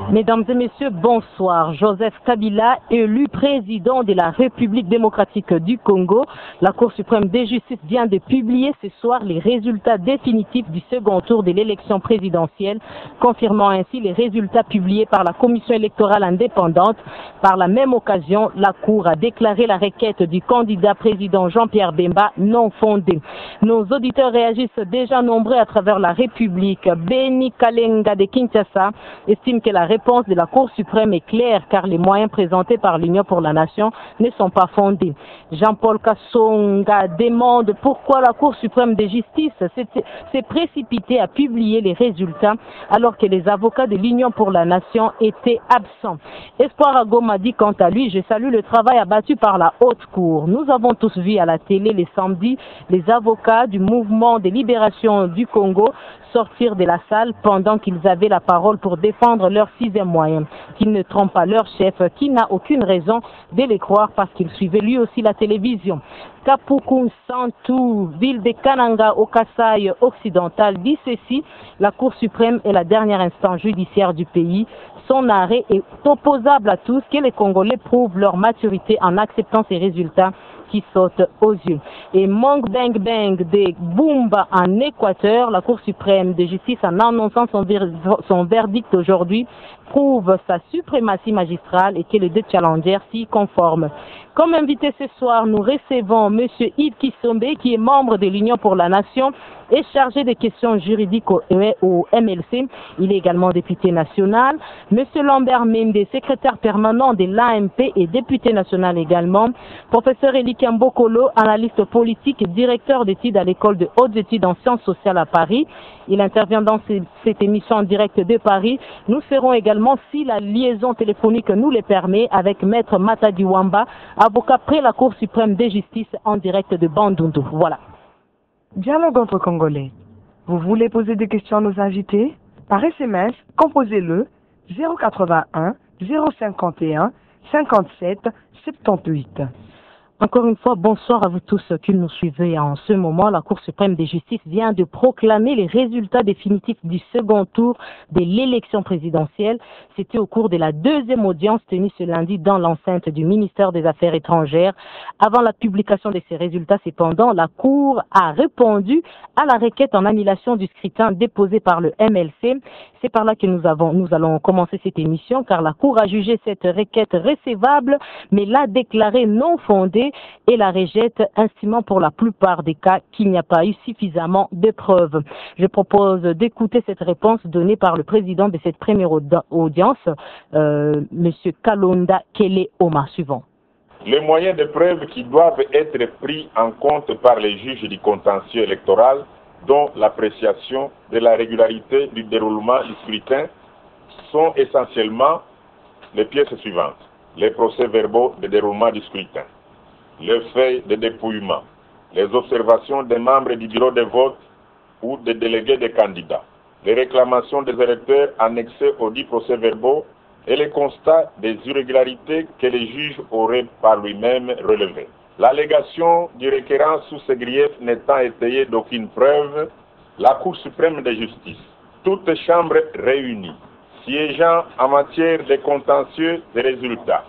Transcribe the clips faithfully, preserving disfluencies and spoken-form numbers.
Mesdames et messieurs, bonsoir. Joseph Kabila, élu président de la République démocratique du Congo. La Cour suprême de justice vient de publier ce soir les résultats définitifs du second tour de l'élection présidentielle, confirmant ainsi les résultats publiés par la Commission électorale indépendante. Par la même occasion, la Cour a déclaré la requête du candidat président Jean-Pierre Bemba non fondée. Nos auditeurs réagissent déjà nombreux à travers la République. Beni Kalenga de Kinshasa estime que la réponse de la Cour suprême est claire car les moyens présentés par l'Union pour la Nation ne sont pas fondés. Jean-Paul Kassonga demande pourquoi la Cour suprême de justice s'est précipitée à publier les résultats alors que les avocats de l'Union pour la Nation étaient absents. Espoir Agoma dit quant à lui, je salue le travail abattu par la Haute Cour. Nous avons tous vu à la télé les samedis les avocats du mouvement de libération du Congo sortir de la salle pendant qu'ils avaient la parole pour défendre leur sixième moyen, qu'ils ne trompent pas leur chef, qui n'a aucune raison de les croire parce qu'il suivait lui aussi la télévision. Kapuku Santou, ville de Kananga au Kasaï occidental, dit ceci, la Cour suprême est la dernière instance judiciaire du pays. Son arrêt est opposable à tous, que les Congolais prouvent leur maturité en acceptant ces résultats qui sautent aux yeux. Et Mong Bang Bang de Bumba en Équateur, la Cour suprême de justice en annonçant son, ver son verdict aujourd'hui prouve sa suprématie magistrale et que les deux challengers s'y conforment. Comme invité ce soir, nous recevons M. Yves Kisombe qui est membre de l'Union pour la Nation et chargé des questions juridiques au, au M L C. Il est également député national. M. Lambert Mende, secrétaire permanent de l'A M P et député national également. Professeur Elie Mbokolo, analyste politique et directeur d'études à l'école de hautes études en sciences sociales à Paris. Il intervient dans cette émission en direct de Paris. Nous ferons également, si la liaison téléphonique nous le permet, avec Maître Matadi Wamba, avocat près la Cour suprême de justice en direct de Bandundu. Voilà. Dialogue entre Congolais. Vous voulez poser des questions à nos invités? Par S M S, composez-le zéro quatre-vingt-un zéro cinquante et un cinquante-sept soixante-dix-huit. Encore une fois, bonsoir à vous tous qui nous suivez en ce moment. La Cour suprême de justice vient de proclamer les résultats définitifs du second tour de l'élection présidentielle. C'était au cours de la deuxième audience tenue ce lundi dans l'enceinte du ministère des Affaires étrangères. Avant la publication de ces résultats, cependant, la Cour a répondu à la requête en annulation du scrutin déposé par le M L C. C'est par là que nous avons, nous allons commencer cette émission car la Cour a jugé cette requête recevable mais l'a déclarée non fondée et la rejette, estimant pour la plupart des cas qu'il n'y a pas eu suffisamment de preuves. Je propose d'écouter cette réponse donnée par le président de cette première audience, euh, M. Kalonda Kele Oma. Suivant. Les moyens de preuve qui doivent être pris en compte par les juges du contentieux électoral, dont l'appréciation de la régularité du déroulement du scrutin, sont essentiellement les pièces suivantes. Les procès-verbaux de déroulement du scrutin, les feuilles de dépouillement, les observations des membres du bureau de vote ou des délégués des candidats, les réclamations des électeurs annexées aux dix procès-verbaux et les constats des irrégularités que les juges auraient par lui-même relevées. L'allégation du requérant sous ces griefs n'étant étayée d'aucune preuve, la Cour suprême de justice, toutes chambres réunies, siégeant en matière de contentieux des résultats,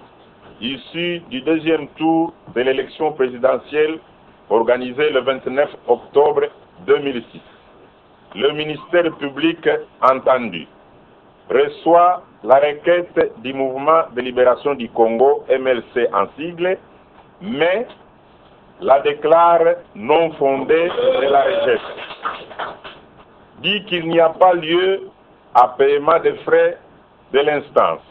issus du deuxième tour de l'élection présidentielle organisée le vingt-neuf octobre deux mille six. Le ministère public entendu reçoit la requête du mouvement de libération du Congo, M L C en sigle, mais la déclare non fondée et la rejette. Dit qu'il n'y a pas lieu à paiement des frais de l'instance.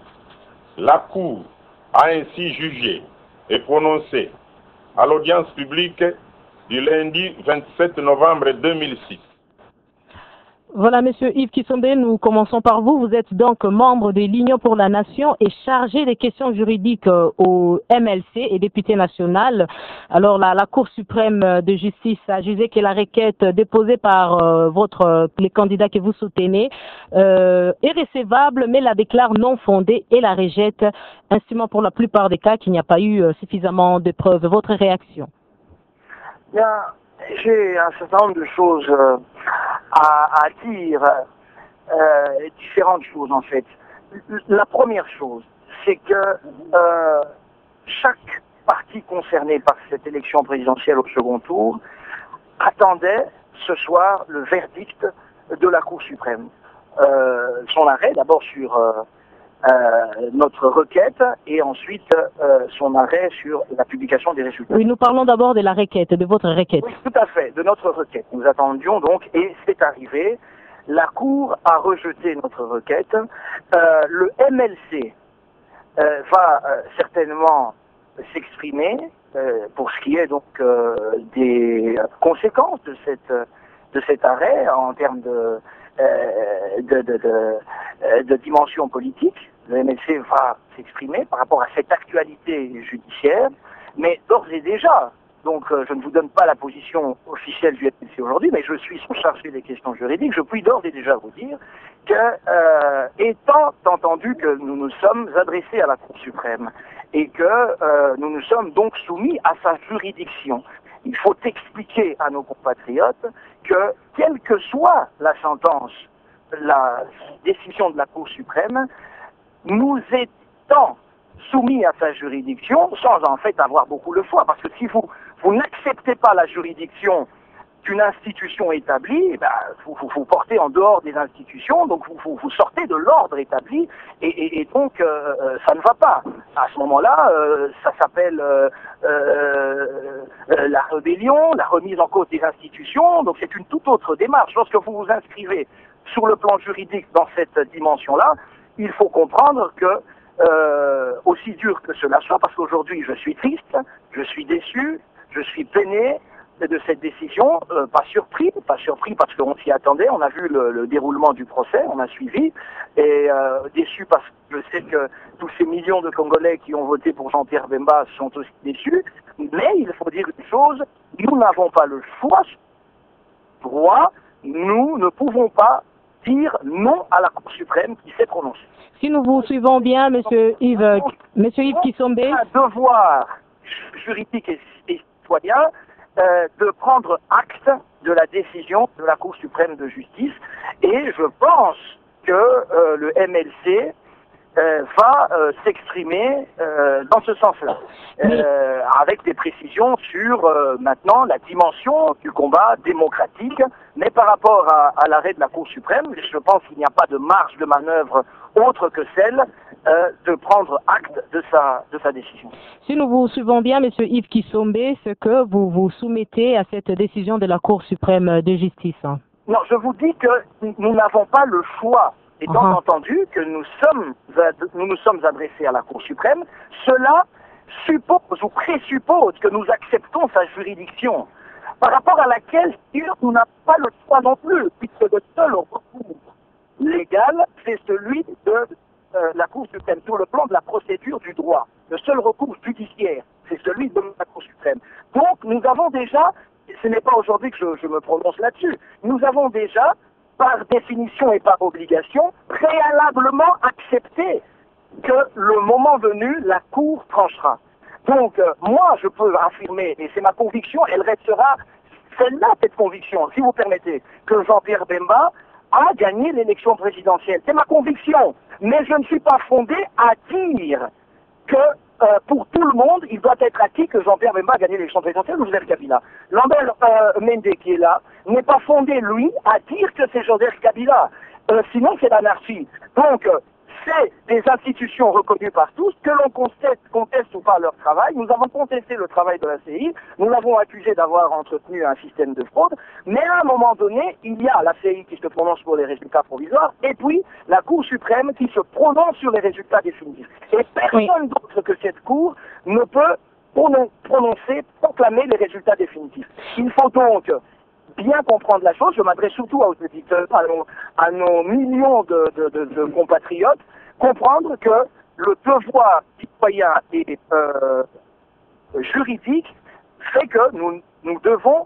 La Cour a ainsi jugé et prononcé à l'audience publique du lundi vingt-sept novembre deux mille six. Voilà, Monsieur Yves Kisombe, nous commençons par vous. Vous êtes donc membre de l'Union pour la Nation et chargé des questions juridiques au M L C et député national. Alors, la, la Cour suprême de justice a jugé que la requête déposée par euh, votre les candidats que vous soutenez euh, est recevable, mais la déclare non fondée et la rejette, estimant pour la plupart des cas qu'il n'y a pas eu euh, suffisamment de preuves. Votre réaction? Bien, j'ai un certain nombre de choses euh, à, à dire, euh, différentes choses en fait. la première chose, c'est que euh, chaque parti concerné par cette élection présidentielle au second tour attendait ce soir le verdict de la Cour suprême. Euh, son arrêt d'abord sur euh, euh, notre requête et ensuite euh, son arrêt sur la publication des résultats. Oui, nous parlons d'abord de la requête, de votre requête. Oui, tout à fait, de notre requête. Nous attendions donc, et c'est arrivé, la Cour a rejeté notre requête. Euh, le M L C euh, va euh, certainement s'exprimer euh, pour ce qui est donc euh, des conséquences de cette de cet arrêt en termes de euh, de, de, de, de dimension politique. Le M L C va s'exprimer par rapport à cette actualité judiciaire, mais d'ores et déjà, donc euh, je ne vous donne pas la position officielle du M L C aujourd'hui, mais je suis chargé des questions juridiques, je puis d'ores et déjà vous dire que, euh, étant entendu que nous nous sommes adressés à la Cour suprême et que euh, nous nous sommes donc soumis à sa juridiction, il faut expliquer à nos compatriotes que, quelle que soit la sentence, la décision de la Cour suprême, nous étant soumis à sa juridiction, sans en fait avoir beaucoup le choix, parce que si vous, vous n'acceptez pas la juridiction d'une institution établie, ben, vous, vous vous portez en dehors des institutions, donc vous, vous, vous sortez de l'ordre établi, et, et, et donc euh, ça ne va pas. À ce moment-là, euh, ça s'appelle euh, euh, la rébellion, la remise en cause des institutions, donc c'est une toute autre démarche. Lorsque vous vous inscrivez sur le plan juridique dans cette dimension-là, il faut comprendre que, euh, aussi dur que cela soit, parce qu'aujourd'hui je suis triste, je suis déçu, je suis peiné de cette décision, euh, pas surpris, pas surpris parce qu'on s'y attendait, on a vu le, le déroulement du procès, on a suivi, et euh, déçu parce que je sais que tous ces millions de Congolais qui ont voté pour Jean-Pierre Bemba sont aussi déçus, mais il faut dire une chose, nous n'avons pas le choix, droit, nous ne pouvons pas dire non à la Cour suprême qui s'est prononcée. Si nous vous suivons bien, Monsieur Yves, Monsieur Yves Kisombe, un devoir juridique et citoyen euh, de prendre acte de la décision de la Cour suprême de justice, et je pense que euh, le M L C euh, va euh, s'exprimer euh, dans ce sens-là, euh, avec des précisions sur euh, maintenant la dimension du combat démocratique, mais par rapport à, à l'arrêt de la Cour suprême, je pense qu'il n'y a pas de marge de manœuvre autre que celle euh, de prendre acte de sa, de sa décision. Si nous vous suivons bien, Monsieur Yves Kisombe, ce que vous vous soumettez à cette décision de la Cour suprême de justice. Non, je vous dis que nous n'avons pas le choix. Étant uh-huh. entendu que nous sommes, nous nous sommes adressés à la Cour suprême, cela suppose ou présuppose que nous acceptons sa juridiction, par rapport à laquelle nous n'avons pas le choix non plus, puisque le seul recours légal, c'est celui de euh, la Cour suprême, sur le plan de la procédure du droit. Le seul recours judiciaire, c'est celui de la Cour suprême. Donc, nous avons déjà, ce n'est pas aujourd'hui que je, je me prononce là-dessus, nous avons déjà, par définition et par obligation, préalablement accepté que le moment venu, la Cour tranchera. Donc, euh, moi, je peux affirmer, et c'est ma conviction, elle restera celle-là, cette conviction, si vous permettez, que Jean-Pierre Bemba a gagné l'élection présidentielle. C'est ma conviction. Mais je ne suis pas fondé à dire que euh, pour tout le monde, il doit être acquis que Jean-Pierre Bemba a gagné l'élection présidentielle ou Joseph Kabila. Lambert euh, Mende, qui est là, n'est pas fondé, lui, à dire que c'est Joseph Kabila. Euh, sinon, c'est l'anarchie. Donc, euh, c'est des institutions reconnues par tous, que l'on conteste, conteste ou pas leur travail. Nous avons contesté le travail de la C I, nous l'avons accusé d'avoir entretenu un système de fraude, mais à un moment donné, il y a la C I qui se prononce pour les résultats provisoires, et puis la Cour suprême qui se prononce sur les résultats définitifs. Et personne oui. d'autre que cette Cour ne peut prononcer, proclamer les résultats définitifs. Il faut donc bien comprendre la chose, je m'adresse surtout aux auditeurs, à nos, à nos millions de, de, de, de compatriotes, comprendre que le devoir citoyen et euh, juridique fait que nous, nous devons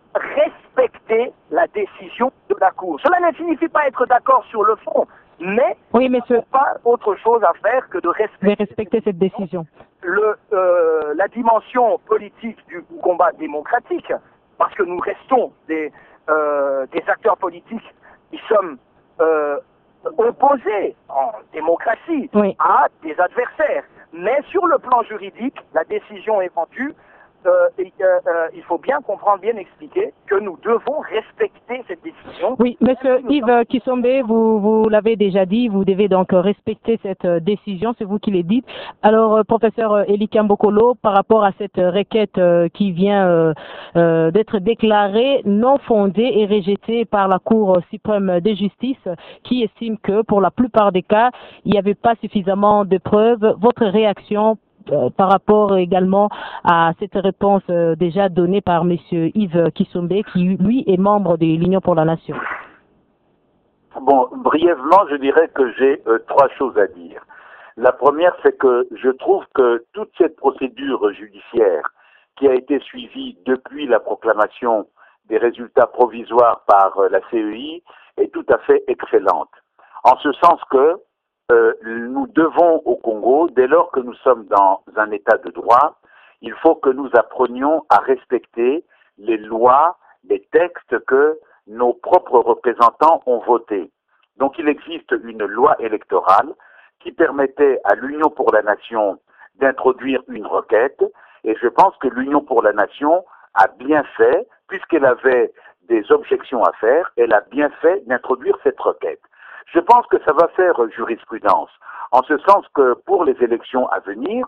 respecter la décision de la Cour. Cela ne signifie pas être d'accord sur le fond, mais oui, mais il n'y a pas autre chose à faire que de respecter, de respecter cette décision. Le, euh, la dimension politique du combat démocratique, parce que nous restons des, euh, des acteurs politiques qui sommes euh, opposé en démocratie oui. à des adversaires. Mais sur le plan juridique, la décision est rendue. Euh, et, euh, euh, il faut bien comprendre, bien expliquer que nous devons respecter cette décision. Oui, monsieur si Yves sommes... Kisombe, vous, vous l'avez déjà dit, vous devez donc respecter cette décision, c'est vous qui le dites. Alors, euh, professeur Eli Kambokolo, par rapport à cette requête euh, qui vient euh, euh, d'être déclarée non fondée et rejetée par la Cour suprême de justice, qui estime que pour la plupart des cas, il n'y avait pas suffisamment de preuves, votre réaction Euh, par rapport également à cette réponse euh, déjà donnée par monsieur Yves Kisombe, qui lui est membre de l'Union pour la Nation? Bon, brièvement, je dirais que j'ai euh, trois choses à dire. La première, c'est que je trouve que toute cette procédure judiciaire qui a été suivie depuis la proclamation des résultats provisoires par euh, la C E I est tout à fait excellente. En ce sens que Euh, nous devons au Congo, dès lors que nous sommes dans un état de droit, il faut que nous apprenions à respecter les lois, les textes que nos propres représentants ont votés. Donc il existe une loi électorale qui permettait à l'Union pour la Nation d'introduire une requête, et je pense que l'Union pour la Nation a bien fait, puisqu'elle avait des objections à faire, elle a bien fait d'introduire cette requête. Je pense que ça va faire jurisprudence, en ce sens que pour les élections à venir,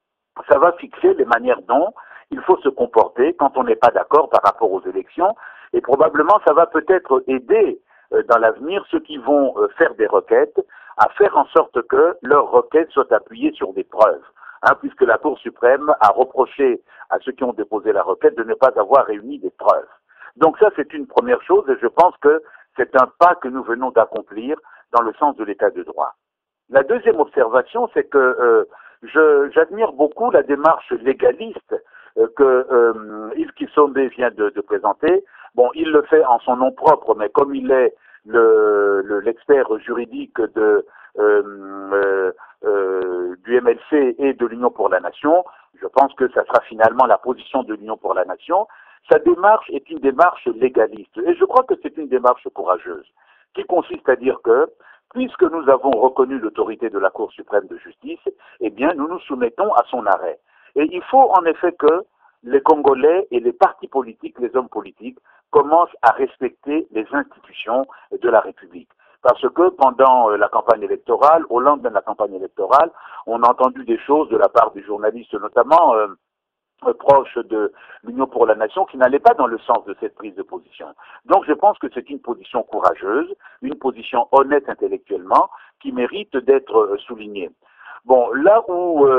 ça va fixer les manières dont il faut se comporter quand on n'est pas d'accord par rapport aux élections, et probablement ça va peut-être aider euh, dans l'avenir ceux qui vont euh, faire des requêtes à faire en sorte que leurs requêtes soient appuyées sur des preuves, hein, puisque la Cour suprême a reproché à ceux qui ont déposé la requête de ne pas avoir réuni des preuves. Donc ça, c'est une première chose, et je pense que c'est un pas que nous venons d'accomplir dans le sens de l'état de droit. La deuxième observation, c'est que euh, je, j'admire beaucoup la démarche légaliste euh, que euh, Yves Kisombe vient de, de présenter. Bon, il le fait en son nom propre, mais comme il est le, le, l'expert juridique de, euh, euh, euh, du M L C et de l'Union pour la Nation, je pense que ça sera finalement la position de l'Union pour la Nation. Sa démarche est une démarche légaliste, et je crois que c'est une démarche courageuse, qui consiste à dire que, puisque nous avons reconnu l'autorité de la Cour suprême de justice, eh bien, nous nous soumettons à son arrêt. Et il faut en effet que les Congolais et les partis politiques, les hommes politiques, commencent à respecter les institutions de la République. Parce que pendant la campagne électorale, au lendemain de la campagne électorale, on a entendu des choses de la part des journalistes notamment, euh, proche de l'Union pour la Nation, qui n'allait pas dans le sens de cette prise de position. Donc je pense que c'est une position courageuse, une position honnête intellectuellement, qui mérite d'être soulignée. Bon, là où euh,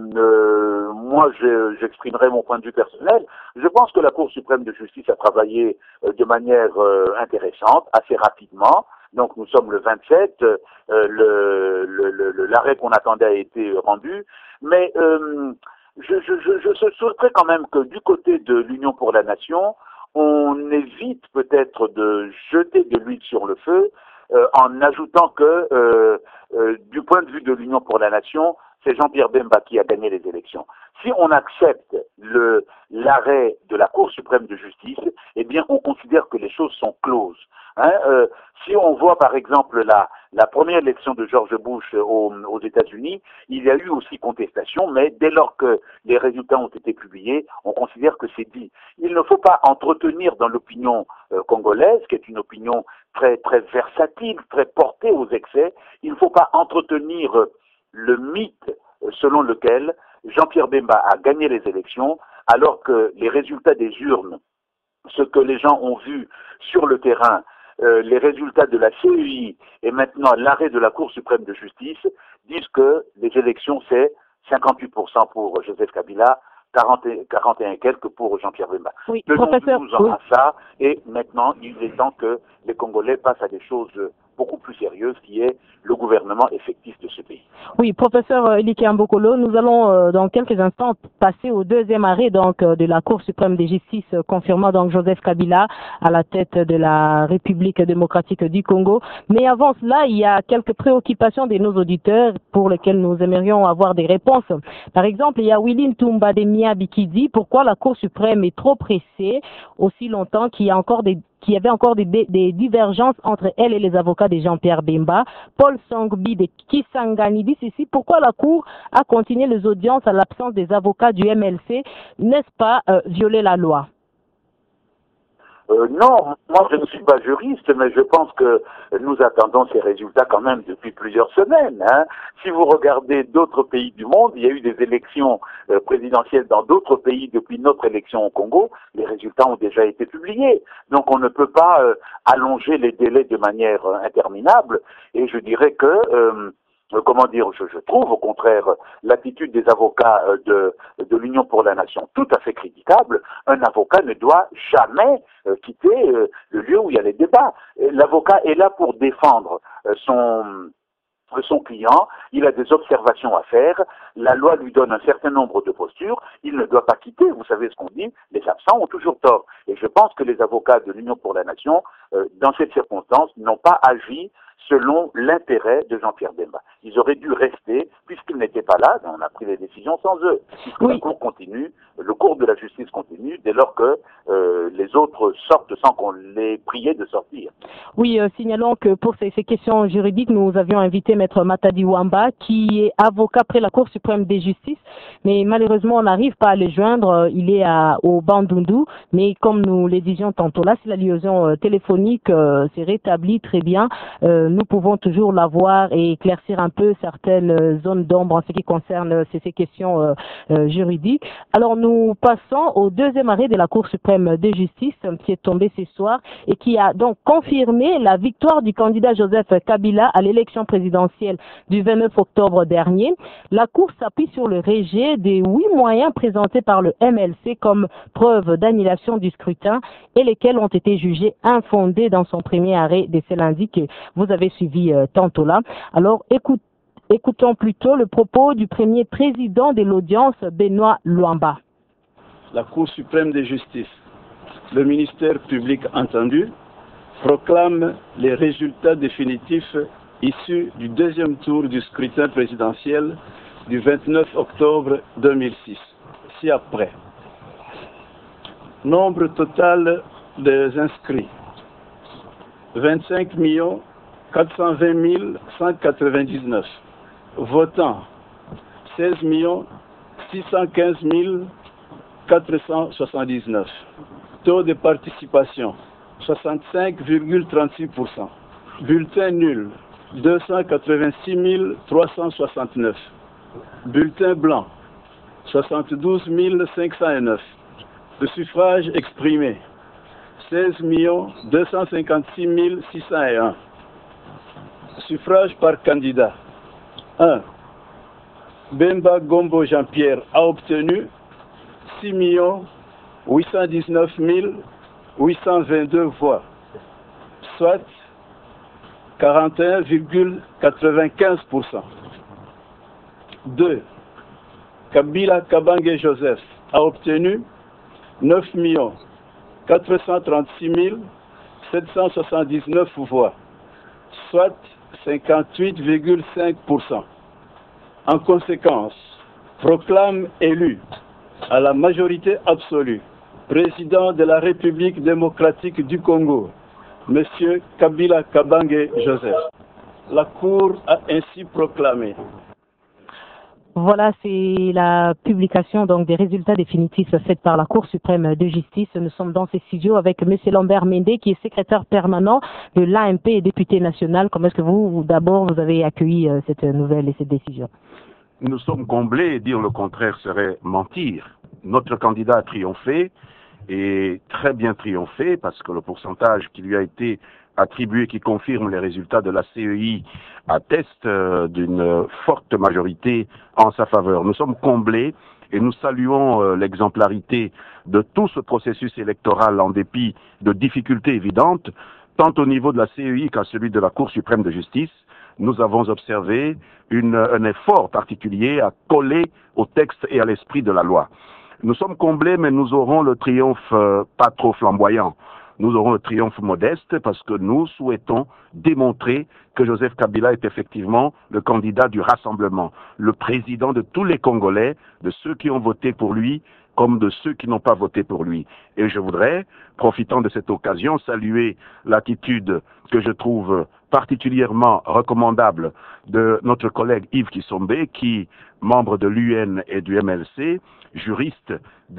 euh, moi je, j'exprimerai mon point de vue personnel, je pense que la Cour suprême de justice a travaillé euh, de manière euh, intéressante, assez rapidement. Donc nous sommes le vingt-sept, euh, le, le, le, l'arrêt qu'on attendait a été rendu, mais euh, Je, je, je, je souhaiterais quand même que du côté de l'Union pour la Nation, on évite peut-être de jeter de l'huile sur le feu euh, en ajoutant que euh, euh, du point de vue de l'Union pour la Nation, c'est Jean-Pierre Bemba qui a gagné les élections. Si on accepte le, l'arrêt de la Cour suprême de justice, eh bien on considère que les choses sont closes. Hein, euh, si on voit par exemple la, la première élection de George Bush aux, aux États-Unis, il y a eu aussi contestation, mais dès lors que les résultats ont été publiés, on considère que c'est dit. Il ne faut pas entretenir dans l'opinion euh, congolaise, qui est une opinion très très versatile, très portée aux excès, il ne faut pas entretenir euh, le mythe euh, selon lequel Jean-Pierre Bemba a gagné les élections, alors que les résultats des urnes, ce que les gens ont vu sur le terrain, Euh, les résultats de la C E I et maintenant l'arrêt de la Cour suprême de justice disent que les élections c'est cinquante-huit pour cent pour Joseph Kabila, quarante et, quarante et un quelques pour Jean-Pierre Bemba. Oui, professeur, nous-en oui. à ça, et maintenant il est temps que les Congolais passent à des choses beaucoup plus sérieuses, qui est le gouvernement effectif de ce pays. Oui, professeur Eli Kambokolo, nous allons euh, dans quelques instants passer au deuxième arrêt donc euh, de la Cour suprême de justice euh, confirmant donc Joseph Kabila à la tête de la République démocratique du Congo. Mais avant cela, il y a quelques préoccupations de nos auditeurs pour lesquelles nous aimerions avoir des réponses. Par exemple, il y a Willy Ntumba de Miabi qui dit pourquoi la Cour suprême est trop pressée aussi longtemps qu'il y a encore des qu'il y avait encore des, des divergences entre elle et les avocats de Jean-Pierre Bemba. Paul Sangbi de Kisangani dit ceci: pourquoi la Cour a continué les audiences à l'absence des avocats du M L C? N'est-ce pas euh, violer la loi? Euh, non, moi je ne suis pas juriste, mais je pense que nous attendons ces résultats quand même depuis plusieurs semaines. Hein. Si vous regardez d'autres pays du monde, il y a eu des élections euh, présidentielles dans d'autres pays depuis notre élection au Congo, les résultats ont déjà été publiés. Donc on ne peut pas euh, allonger les délais de manière euh, interminable, et je dirais que... Euh, Comment dire, je, je trouve au contraire l'attitude des avocats de, de l'Union pour la Nation tout à fait critiquable. Un avocat ne doit jamais euh, quitter euh, le lieu où il y a les débats. L'avocat est là pour défendre euh, son, son client, il a des observations à faire, la loi lui donne un certain nombre de postures, il ne doit pas quitter. Vous savez ce qu'on dit, les absents ont toujours tort. Et je pense que les avocats de l'Union pour la Nation, euh, dans cette circonstance, n'ont pas agi selon l'intérêt de Jean-Pierre Bemba. Ils auraient dû rester, puisqu'ils n'étaient pas là, on a pris les décisions sans eux. Puisque oui. La Cour continue, le cours de la justice continue, dès lors que euh, les autres sortent sans qu'on les priait de sortir. Oui, euh, signalons que pour ces, ces questions juridiques, nous avions invité Maître Matadi Wamba, qui est avocat près la Cour suprême de justice, mais malheureusement, on n'arrive pas à le joindre. Il est à, au Bandundu, mais comme nous le disions tantôt là, si la liaison euh, téléphonique euh, s'est rétablie très bien, euh, nous pouvons toujours l'avoir et éclaircir un peu certaines zones d'ombre en ce qui concerne ces, ces questions euh, euh, juridiques. Alors nous passons au deuxième arrêt de la Cour suprême de justice qui est tombé ce soir et qui a donc confirmé la victoire du candidat Joseph Kabila à l'élection présidentielle du vingt-neuf octobre dernier. La Cour s'appuie sur le rejet des huit moyens présentés par le M L C comme preuve d'annulation du scrutin et lesquels ont été jugés infondés dans son premier arrêt de ce lundi que vous avez suivi euh, tantôt là. Alors écoute, écoutons plutôt le propos du premier président de l'audience, Benoît Luamba. La Cour suprême de justice, le ministère public entendu, proclame les résultats définitifs issus du deuxième tour du scrutin présidentiel du vingt-neuf octobre deux mille six. Ci-après, nombre total des inscrits, vingt-cinq millions quatre cent vingt mille cent quatre-vingt-dix-neuf. Votants, seize millions six cent quinze mille quatre cent soixante-dix-neuf. Taux de participation, soixante-cinq virgule trente-six pour cent. Bulletin nul, deux cent quatre-vingt-six mille trois cent soixante-neuf. Bulletin blanc, soixante-douze mille cinq cent neuf. Le suffrage exprimé, seize millions deux cent cinquante-six mille six cent un. Suffrage par candidat. un. Bemba Gombo Jean-Pierre a obtenu six millions huit cent dix-neuf mille huit cent vingt-deux voix, soit quarante et un virgule quatre-vingt-quinze pour cent. deux. Kabila Kabange Joseph a obtenu neuf millions quatre cent trente-six mille sept cent soixante-dix-neuf voix, soit cinquante-huit virgule cinq pour cent. En conséquence, proclame élu à la majorité absolue président de la République démocratique du Congo, M. Kabila Kabange Joseph. La Cour a ainsi proclamé. Voilà, c'est la publication donc des résultats définitifs faits par la Cour suprême de justice. Nous sommes dans ces studios avec M. Lambert Mende, qui est secrétaire permanent de l'A M P et député national. Comment est-ce que vous, d'abord, vous avez accueilli euh, cette nouvelle et cette décision? Nous sommes comblés, et dire le contraire serait mentir. Notre candidat a triomphé, et très bien triomphé, parce que le pourcentage qui lui a été attribué, qui confirme les résultats de la C E I, atteste euh, d'une forte majorité en sa faveur. Nous sommes comblés et nous saluons euh, l'exemplarité de tout ce processus électoral en dépit de difficultés évidentes, tant au niveau de la C E I qu'à celui de la Cour suprême de justice. Nous avons observé une, un effort particulier à coller au texte et à l'esprit de la loi. Nous sommes comblés, mais nous aurons le triomphe euh, pas trop flamboyant. nous aurons un triomphe modeste parce que nous souhaitons démontrer que Joseph Kabila est effectivement le candidat du rassemblement, le président de tous les Congolais, de ceux qui ont voté pour lui comme de ceux qui n'ont pas voté pour lui. Et je voudrais, profitant de cette occasion, saluer l'attitude que je trouve particulièrement recommandable de notre collègue Yves Kissombe, qui, membre de l'U N et du M L C, juriste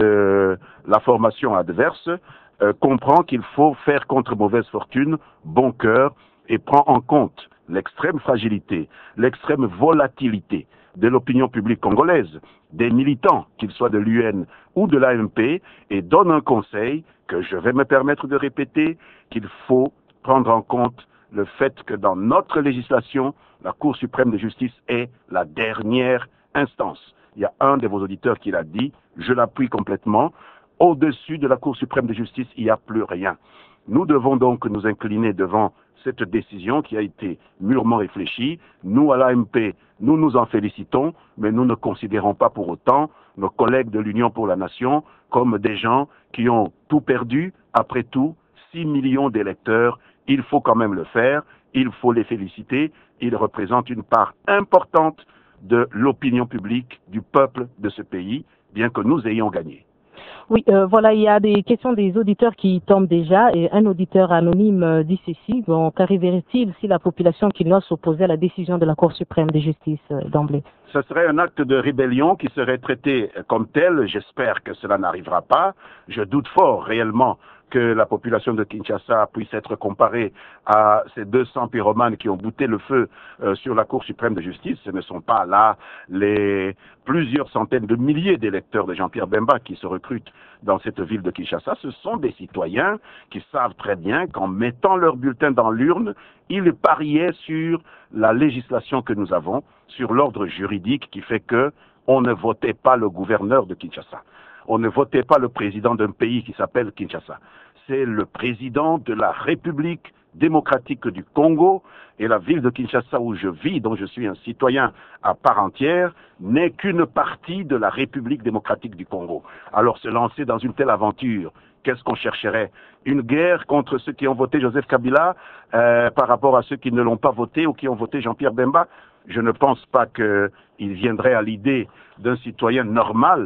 de la formation adverse, euh, comprend qu'il faut faire contre mauvaise fortune bon cœur et prend en compte l'extrême fragilité, l'extrême volatilité de l'opinion publique congolaise, des militants, qu'ils soient de l'U N ou de l'A M P, et donne un conseil que je vais me permettre de répéter, qu'il faut prendre en compte le fait que dans notre législation, la Cour suprême de justice est la dernière instance. Il y a un de vos auditeurs qui l'a dit, je l'appuie complètement, au-dessus de la Cour suprême de justice, il n'y a plus rien. Nous devons donc nous incliner devant cette décision qui a été mûrement réfléchie. Nous, à l'A M P, nous nous en félicitons, mais nous ne considérons pas pour autant nos collègues de l'Union pour la Nation comme des gens qui ont tout perdu. Après tout, six millions d'électeurs, il faut quand même le faire, il faut les féliciter. Ils représentent une part importante de l'opinion publique, du peuple de ce pays, bien que nous ayons gagné. Oui, euh, voilà, il y a des questions des auditeurs qui tombent déjà, et un auditeur anonyme euh, dit ceci. Bon, qu'arriverait-il si la population quinoise s'opposait à la décision de la Cour suprême de justice euh, d'emblée? Ce serait un acte de rébellion qui serait traité comme tel. J'espère que cela n'arrivera pas. Je doute fort réellement que la population de Kinshasa puisse être comparée à ces deux cents pyromanes qui ont bouté le feu euh, sur la Cour suprême de justice. Ce ne sont pas là les plusieurs centaines de milliers d'électeurs de Jean-Pierre Bemba qui se recrutent dans cette ville de Kinshasa. Ce sont des citoyens qui savent très bien qu'en mettant leur bulletin dans l'urne, ils pariaient sur la législation que nous avons, sur l'ordre juridique qui fait que on ne votait pas le gouverneur de Kinshasa. On ne votait pas le président d'un pays qui s'appelle Kinshasa. C'est le président de la République démocratique du Congo, et la ville de Kinshasa où je vis, dont je suis un citoyen à part entière, n'est qu'une partie de la République démocratique du Congo. Alors se lancer dans une telle aventure, qu'est-ce qu'on chercherait? Une guerre contre ceux qui ont voté Joseph Kabila euh, par rapport à ceux qui ne l'ont pas voté ou qui ont voté Jean-Pierre Bemba? Je ne pense pas qu'il viendrait à l'idée d'un citoyen normal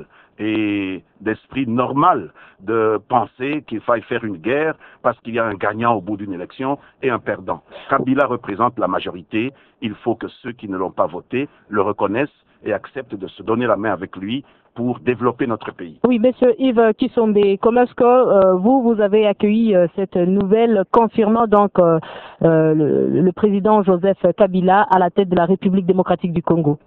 et d'esprit normal de penser qu'il faille faire une guerre parce qu'il y a un gagnant au bout d'une élection et un perdant. Kabila représente la majorité, il faut que ceux qui ne l'ont pas voté le reconnaissent et acceptent de se donner la main avec lui pour développer notre pays. Oui, monsieur Yves Kissombe, comment est-ce que euh, vous, vous avez accueilli euh, cette nouvelle confirmant donc euh, euh, le, le président Joseph Kabila à la tête de la République démocratique du Congo?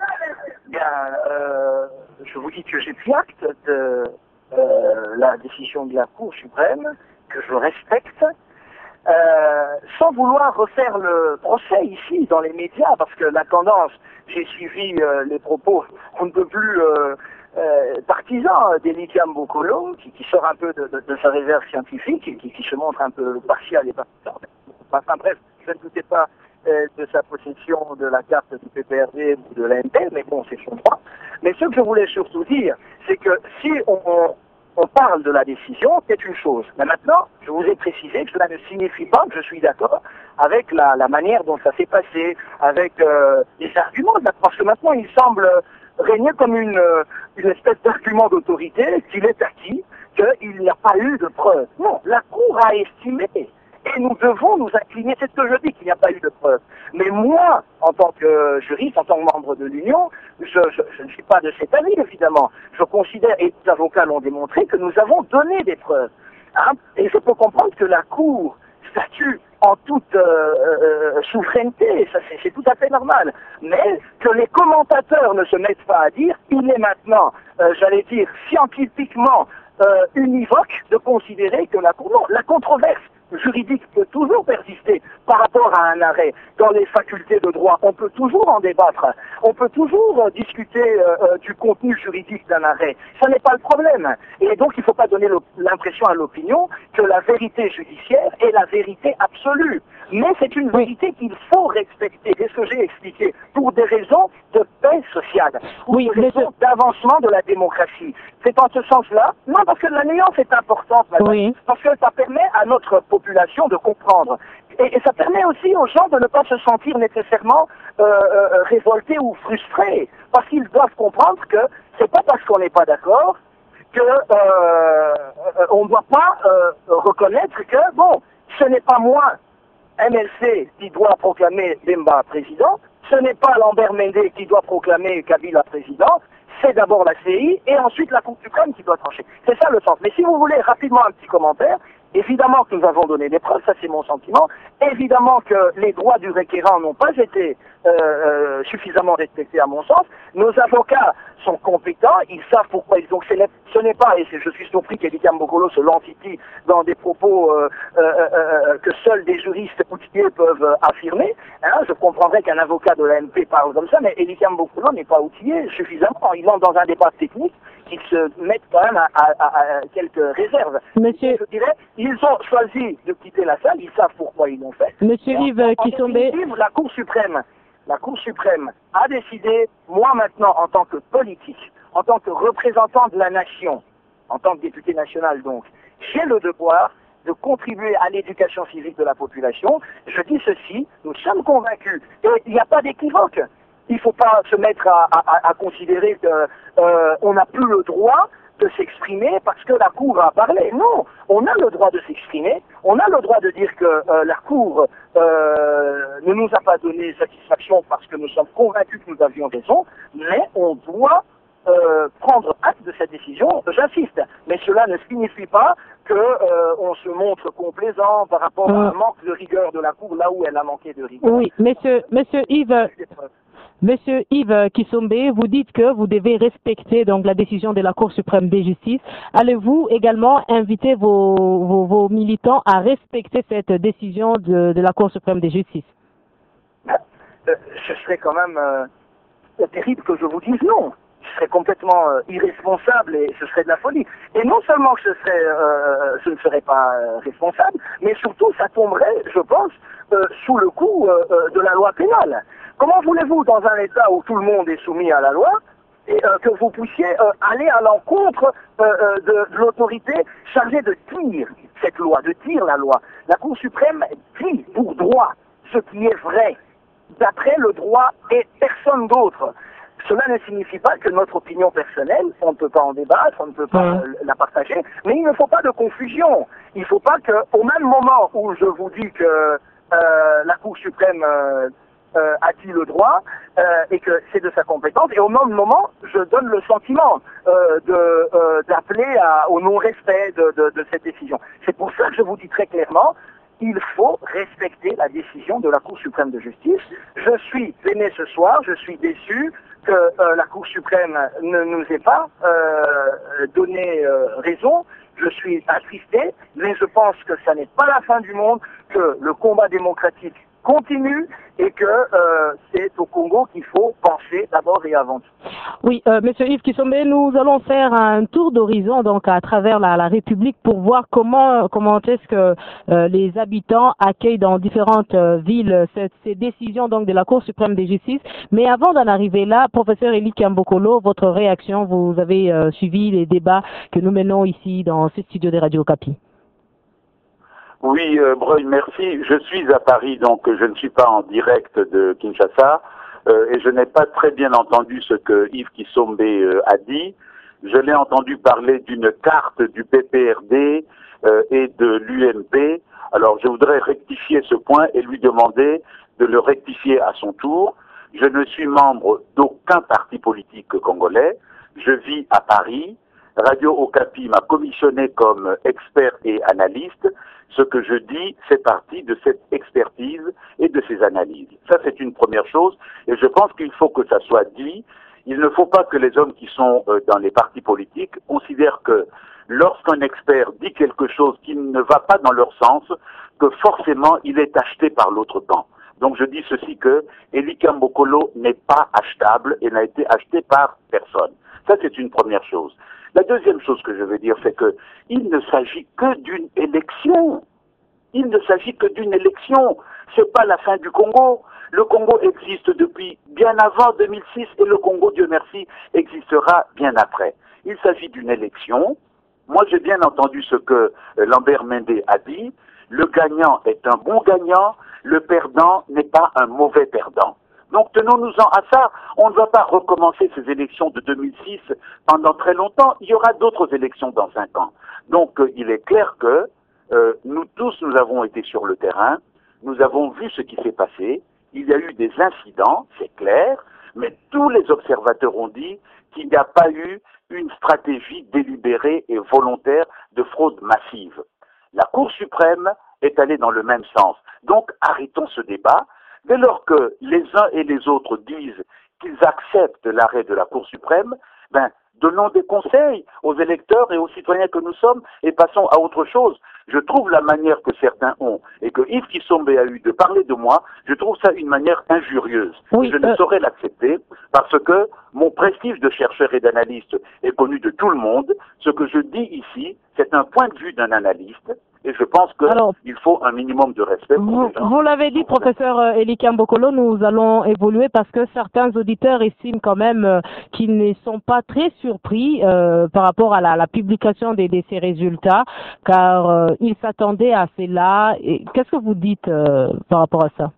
Bien, euh, je vous dis que j'ai pris acte de euh, la décision de la Cour suprême, que je respecte, euh, sans vouloir refaire le procès ici dans les médias, parce que la tendance, j'ai suivi euh, les propos, on ne peut plus euh, euh, partisan d'Elikia Mbokolo, qui, qui sort un peu de, de, de sa réserve scientifique, et qui, qui se montre un peu partial et partisan. Enfin bref, je ne doutais pas euh, de sa possession de la carte du P P R D ou de l'A M P, mais bon, c'est son droit. Mais ce que je voulais surtout dire, c'est que si on, on, on parle de la décision, c'est une chose. Mais maintenant, je vous ai précisé que cela ne signifie pas que je suis d'accord avec la, la manière dont ça s'est passé, avec euh, les arguments, parce que maintenant il semble régner comme une, une espèce d'argument d'autorité qu'il est acquis, qu'il n'y a pas eu de preuves. Non, la Cour a estimé, et nous devons nous incliner, c'est ce que je dis, qu'il n'y a pas eu de preuves. Mais moi, en tant que juriste, en tant que membre de l'Union, je, je, je ne suis pas de cet avis, évidemment. Je considère, et les avocats l'ont démontré, que nous avons donné des preuves. Hein, et je peux comprendre que la Cour statue en toute euh, euh, souveraineté, ça c'est tout à fait normal. Mais que les commentateurs ne se mettent pas à dire, il est maintenant, euh, j'allais dire, scientifiquement euh, univoque de considérer que la Cour, non, la controverse juridique peut toujours persister par rapport à un arrêt. Dans les facultés de droit, on peut toujours en débattre. On peut toujours euh, discuter euh, euh, du contenu juridique d'un arrêt. Ça n'est pas le problème. Et donc, il ne faut pas donner l'impression à l'opinion que la vérité judiciaire est la vérité absolue. Mais c'est une vérité qu'il faut respecter. C'est ce que j'ai expliqué. Pour des raisons de paix sociale. Pour oui, des raisons je... d'avancement de la démocratie. C'est en ce sens-là. Non, parce que la nuance est importante, madame. Oui. Parce que ça permet à notre population de comprendre. Et, et ça permet aussi aux gens de ne pas se sentir nécessairement euh, euh, révoltés ou frustrés. Parce qu'ils doivent comprendre que c'est pas parce qu'on n'est pas d'accord que euh, on ne doit pas euh, reconnaître que, bon, ce n'est pas moi, M L C, qui doit proclamer Bemba président, ce n'est pas Lambert Mende qui doit proclamer Kabila président, c'est d'abord la C I et ensuite la Cour suprême qui doit trancher. C'est ça le sens. Mais si vous voulez rapidement un petit commentaire, évidemment que nous avons donné des preuves, ça c'est mon sentiment, évidemment que les droits du requérant n'ont pas été euh, euh, suffisamment respectés à mon sens, nos avocats sont compétents, ils savent pourquoi ils ont... Ce n'est pas, et je suis surpris qu'Elikiam Bokolo se lentille dans des propos euh, euh, euh, que seuls des juristes outillés peuvent affirmer. Hein, je comprendrais qu'un avocat de l'A M P parle comme ça, mais Elikiam Bokolo n'est pas outillé suffisamment. Il entre dans un débat technique qu'ils se mettent quand même à, à, à, à quelques réserves. Monsieur... Je dirais, ils ont choisi de quitter la salle, ils savent pourquoi ils l'ont fait. Monsieur en, Yves Kisombe... La Cour suprême, la Cour suprême a décidé, moi maintenant, en tant que politique, en tant que représentant de la nation, en tant que député national donc, j'ai le devoir de contribuer à l'éducation civique de la population. Je dis ceci, nous sommes convaincus, et il n'y a pas d'équivoque. Il ne faut pas se mettre à, à, à considérer qu'on euh, n'a plus le droit de s'exprimer parce que la Cour a parlé. Non, on a le droit de s'exprimer, on a le droit de dire que euh, la Cour euh, ne nous a pas donné satisfaction parce que nous sommes convaincus que nous avions raison, mais on doit euh, prendre acte de cette décision, j'insiste. Mais cela ne signifie pas que euh, on se montre complaisant par rapport à un manque de rigueur de la Cour là où elle a manqué de rigueur. Oui, monsieur, monsieur Yves... Monsieur Yves Kisombe, vous dites que vous devez respecter donc la décision de la Cour suprême de justice. Allez-vous également inviter vos, vos, vos militants à respecter cette décision de, de la Cour suprême de justice? euh, Ce serait quand même euh, terrible que je vous dise non. Ce serait complètement euh, irresponsable et ce serait de la folie. Et non seulement que ce, serait, euh, ce ne serait pas euh, responsable, mais surtout ça tomberait, je pense, euh, sous le coup euh, euh, de la loi pénale. Comment voulez-vous, dans un État où tout le monde est soumis à la loi, et euh, que vous puissiez euh, aller à l'encontre euh, euh, de, de l'autorité chargée de tirer cette loi, de tirer la loi? La Cour suprême dit pour droit ce qui est vrai, d'après le droit et personne d'autre. Cela ne signifie pas que notre opinion personnelle, on ne peut pas en débattre, on ne peut pas euh, la partager, mais il ne faut pas de confusion. Il ne faut pas qu'au même moment où je vous dis que euh, la Cour suprême euh, euh, a dit le droit euh, et que c'est de sa compétence, et au même moment, je donne le sentiment euh, de, euh, d'appeler à, au non-respect de, de, de cette décision. C'est pour ça que je vous dis très clairement, il faut respecter la décision de la Cour suprême de justice. Je suis venu ce soir, je suis déçu que euh, la Cour suprême ne nous ait pas euh, donné euh, raison. Je suis attristé, mais je pense que ça n'est pas la fin du monde, que le combat démocratique continue et que euh, c'est au Congo qu'il faut penser d'abord et avant tout. Oui, euh, Monsieur Yves Kisombe, nous allons faire un tour d'horizon donc à travers la, la République pour voir comment comment est-ce que euh, les habitants accueillent dans différentes euh, villes cette, ces décisions donc de la Cour suprême de justice. Mais avant d'en arriver là, professeur Elikiam Bokolo, votre réaction, vous avez euh, suivi les débats que nous menons ici dans ce studio de Radio Okapi. Oui, euh, Breuil, merci. Je suis à Paris, donc je ne suis pas en direct de Kinshasa euh, et je n'ai pas très bien entendu ce que Yves Kisombe euh, a dit. Je l'ai entendu parler d'une carte du P P R D euh, et de l'U M P. Alors je voudrais rectifier ce point et lui demander de le rectifier à son tour. Je ne suis membre d'aucun parti politique congolais. Je vis à Paris. Radio Okapi m'a commissionné comme expert et analyste. Ce que je dis fait partie de cette expertise et de ces analyses. Ça, c'est une première chose, et je pense qu'il faut que ça soit dit. Il ne faut pas que les hommes qui sont euh, dans les partis politiques considèrent que lorsqu'un expert dit quelque chose qui ne va pas dans leur sens, que forcément il est acheté par l'autre camp. Donc je dis ceci que Elikia Mbokolo n'est pas achetable et n'a été acheté par personne. Ça c'est une première chose. La deuxième chose que je veux dire, c'est que il ne s'agit que d'une élection. Il ne s'agit que d'une élection. C'est pas la fin du Congo. Le Congo existe depuis bien avant deux mille six et le Congo, Dieu merci, existera bien après. Il s'agit d'une élection. Moi, j'ai bien entendu ce que Lambert Mende a dit. Le gagnant est un bon gagnant. Le perdant n'est pas un mauvais perdant. Donc tenons-nous-en à ça. On ne va pas recommencer ces élections de deux mille six pendant très longtemps. Il y aura d'autres élections dans cinq ans. Donc euh, il est clair que euh, nous tous, nous avons été sur le terrain. Nous avons vu ce qui s'est passé. Il y a eu des incidents, c'est clair, mais tous les observateurs ont dit qu'il n'y a pas eu une stratégie délibérée et volontaire de fraude massive. La Cour suprême est allée dans le même sens. Donc arrêtons ce débat. Dès lors que les uns et les autres disent qu'ils acceptent l'arrêt de la Cour suprême, ben, donnons des conseils aux électeurs et aux citoyens que nous sommes et passons à autre chose. Je trouve la manière que certains ont et que Yves Kisombe a eu de parler de moi, je trouve ça une manière injurieuse. Oui, je euh... ne saurais l'accepter parce que mon prestige de chercheur et d'analyste est connu de tout le monde. Ce que je dis ici, c'est un point de vue d'un analyste. Et je pense qu'il faut un minimum de respect pour vous, les gens. Vous l'avez dit, professeur Elikia Mbokolo, nous allons évoluer parce que certains auditeurs estiment quand même euh, qu'ils ne sont pas très surpris euh, par rapport à la, la publication de, de ces résultats, car euh, ils s'attendaient à cela. Qu'est-ce que vous dites euh, par rapport à ça?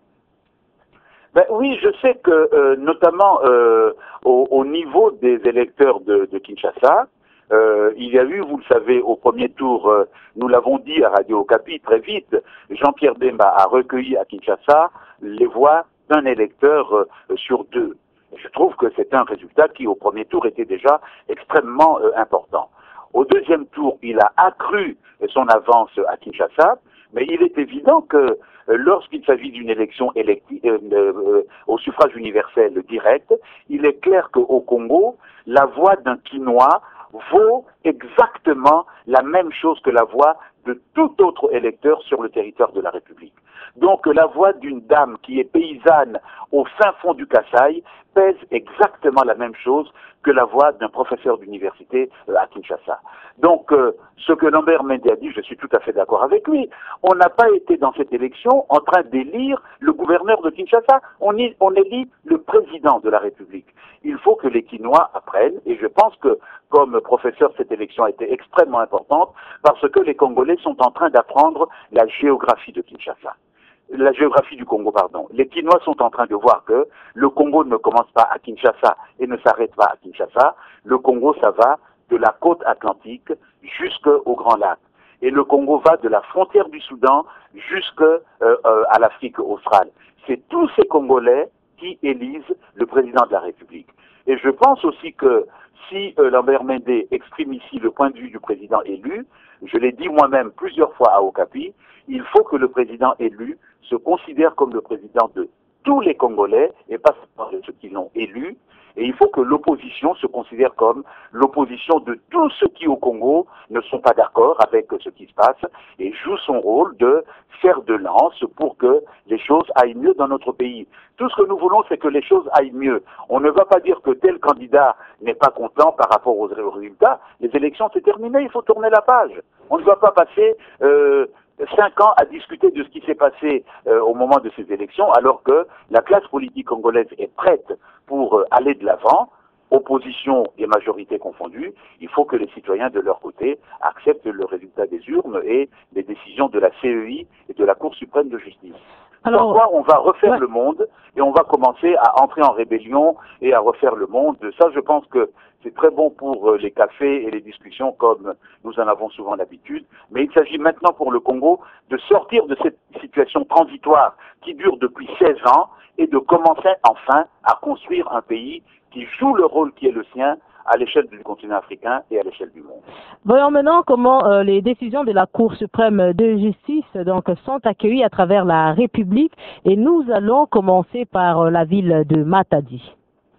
Ben oui, je sais que euh, notamment euh, au, au niveau des électeurs de, de Kinshasa, Euh, il y a eu, vous le savez, au premier tour, euh, nous l'avons dit à Radio Okapi très vite, Jean-Pierre Bemba a recueilli à Kinshasa les voix d'un électeur euh, sur deux. Et je trouve que c'est un résultat qui, au premier tour, était déjà extrêmement euh, important. Au deuxième tour, il a accru son avance à Kinshasa, mais il est évident que euh, lorsqu'il s'agit d'une élection électi- euh, euh, au suffrage universel direct, il est clair qu'au Congo, la voix d'un Quinois vaut exactement la même chose que la voix de tout autre électeur sur le territoire de la République. Donc la voix d'une dame qui est paysanne au fin fond du Kasaï pèse exactement la même chose que la voix d'un professeur d'université euh, à Kinshasa. Donc euh, ce que Lambert Mende a dit, je suis tout à fait d'accord avec lui. On n'a pas été dans cette élection en train d'élire le gouverneur de Kinshasa, on, y, on élit le président de la République. Il faut que les Quinois apprennent, et je pense que comme professeur, cette élection a été extrêmement importante parce que les Congolais sont en train d'apprendre la géographie de Kinshasa. La géographie du Congo, pardon. Les Quinois sont en train de voir que le Congo ne commence pas à Kinshasa et ne s'arrête pas à Kinshasa. Le Congo, ça va de la côte atlantique jusqu'au Grand Lac. Et le Congo va de la frontière du Soudan jusqu'à euh, euh, l'Afrique australe. C'est tous ces Congolais qui élisent le président de la République. Et je pense aussi que si euh, Lambert Mende exprime ici le point de vue du président élu, je l'ai dit moi-même plusieurs fois à Okapi, il faut que le président élu se considère comme le président de tous les Congolais et pas seulement de ceux qui l'ont élu. Et il faut que l'opposition se considère comme l'opposition de tous ceux qui au Congo ne sont pas d'accord avec ce qui se passe et joue son rôle de faire de lance pour que les choses aillent mieux dans notre pays. Tout ce que nous voulons, c'est que les choses aillent mieux. On ne va pas dire que tel candidat n'est pas content par rapport aux résultats. Les élections, c'est terminé, il faut tourner la page. On ne va pas passer euh, cinq ans à discuter de ce qui s'est passé euh, au moment de ces élections, alors que la classe politique congolaise est prête pour euh, aller de l'avant, opposition et majorité confondues. Il faut que les citoyens de leur côté acceptent le résultat des urnes et les décisions de la C E I et de la Cour suprême de justice. Alors, pourquoi on va refaire ouais. le monde et on va commencer à entrer en rébellion et à refaire le monde. Ça, je pense que c'est très bon pour les cafés et les discussions comme nous en avons souvent l'habitude. Mais il s'agit maintenant pour le Congo de sortir de cette situation transitoire qui dure depuis seize ans et de commencer enfin à construire un pays qui joue le rôle qui est le sien à l'échelle du continent africain et à l'échelle du monde. Voyons maintenant comment euh, les décisions de la Cour suprême de justice donc sont accueillies à travers la République et nous allons commencer par euh, la ville de Matadi.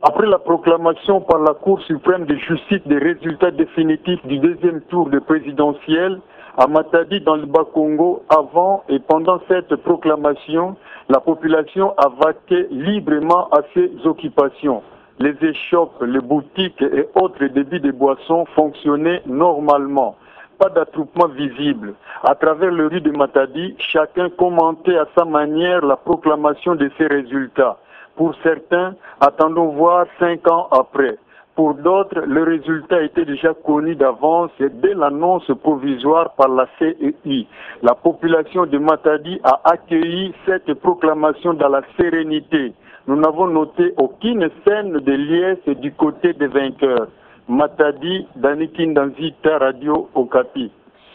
Après la proclamation par la Cour suprême de justice des résultats définitifs du deuxième tour de présidentielle à Matadi dans le Bas-Congo, avant et pendant cette proclamation, la population a vaqué librement à ses occupations. Les échoppes, les boutiques et autres débits de boissons fonctionnaient normalement. Pas d'attroupement visible. À travers le rue de Matadi, chacun commentait à sa manière la proclamation de ses résultats. Pour certains, attendons voir cinq ans après. Pour d'autres, le résultat était déjà connu d'avance dès l'annonce provisoire par la C E I. La population de Matadi a accueilli cette proclamation dans la sérénité. Nous n'avons noté aucune scène de liesse du côté des vainqueurs. Matadi, Danikindanzita, Radio Okapi.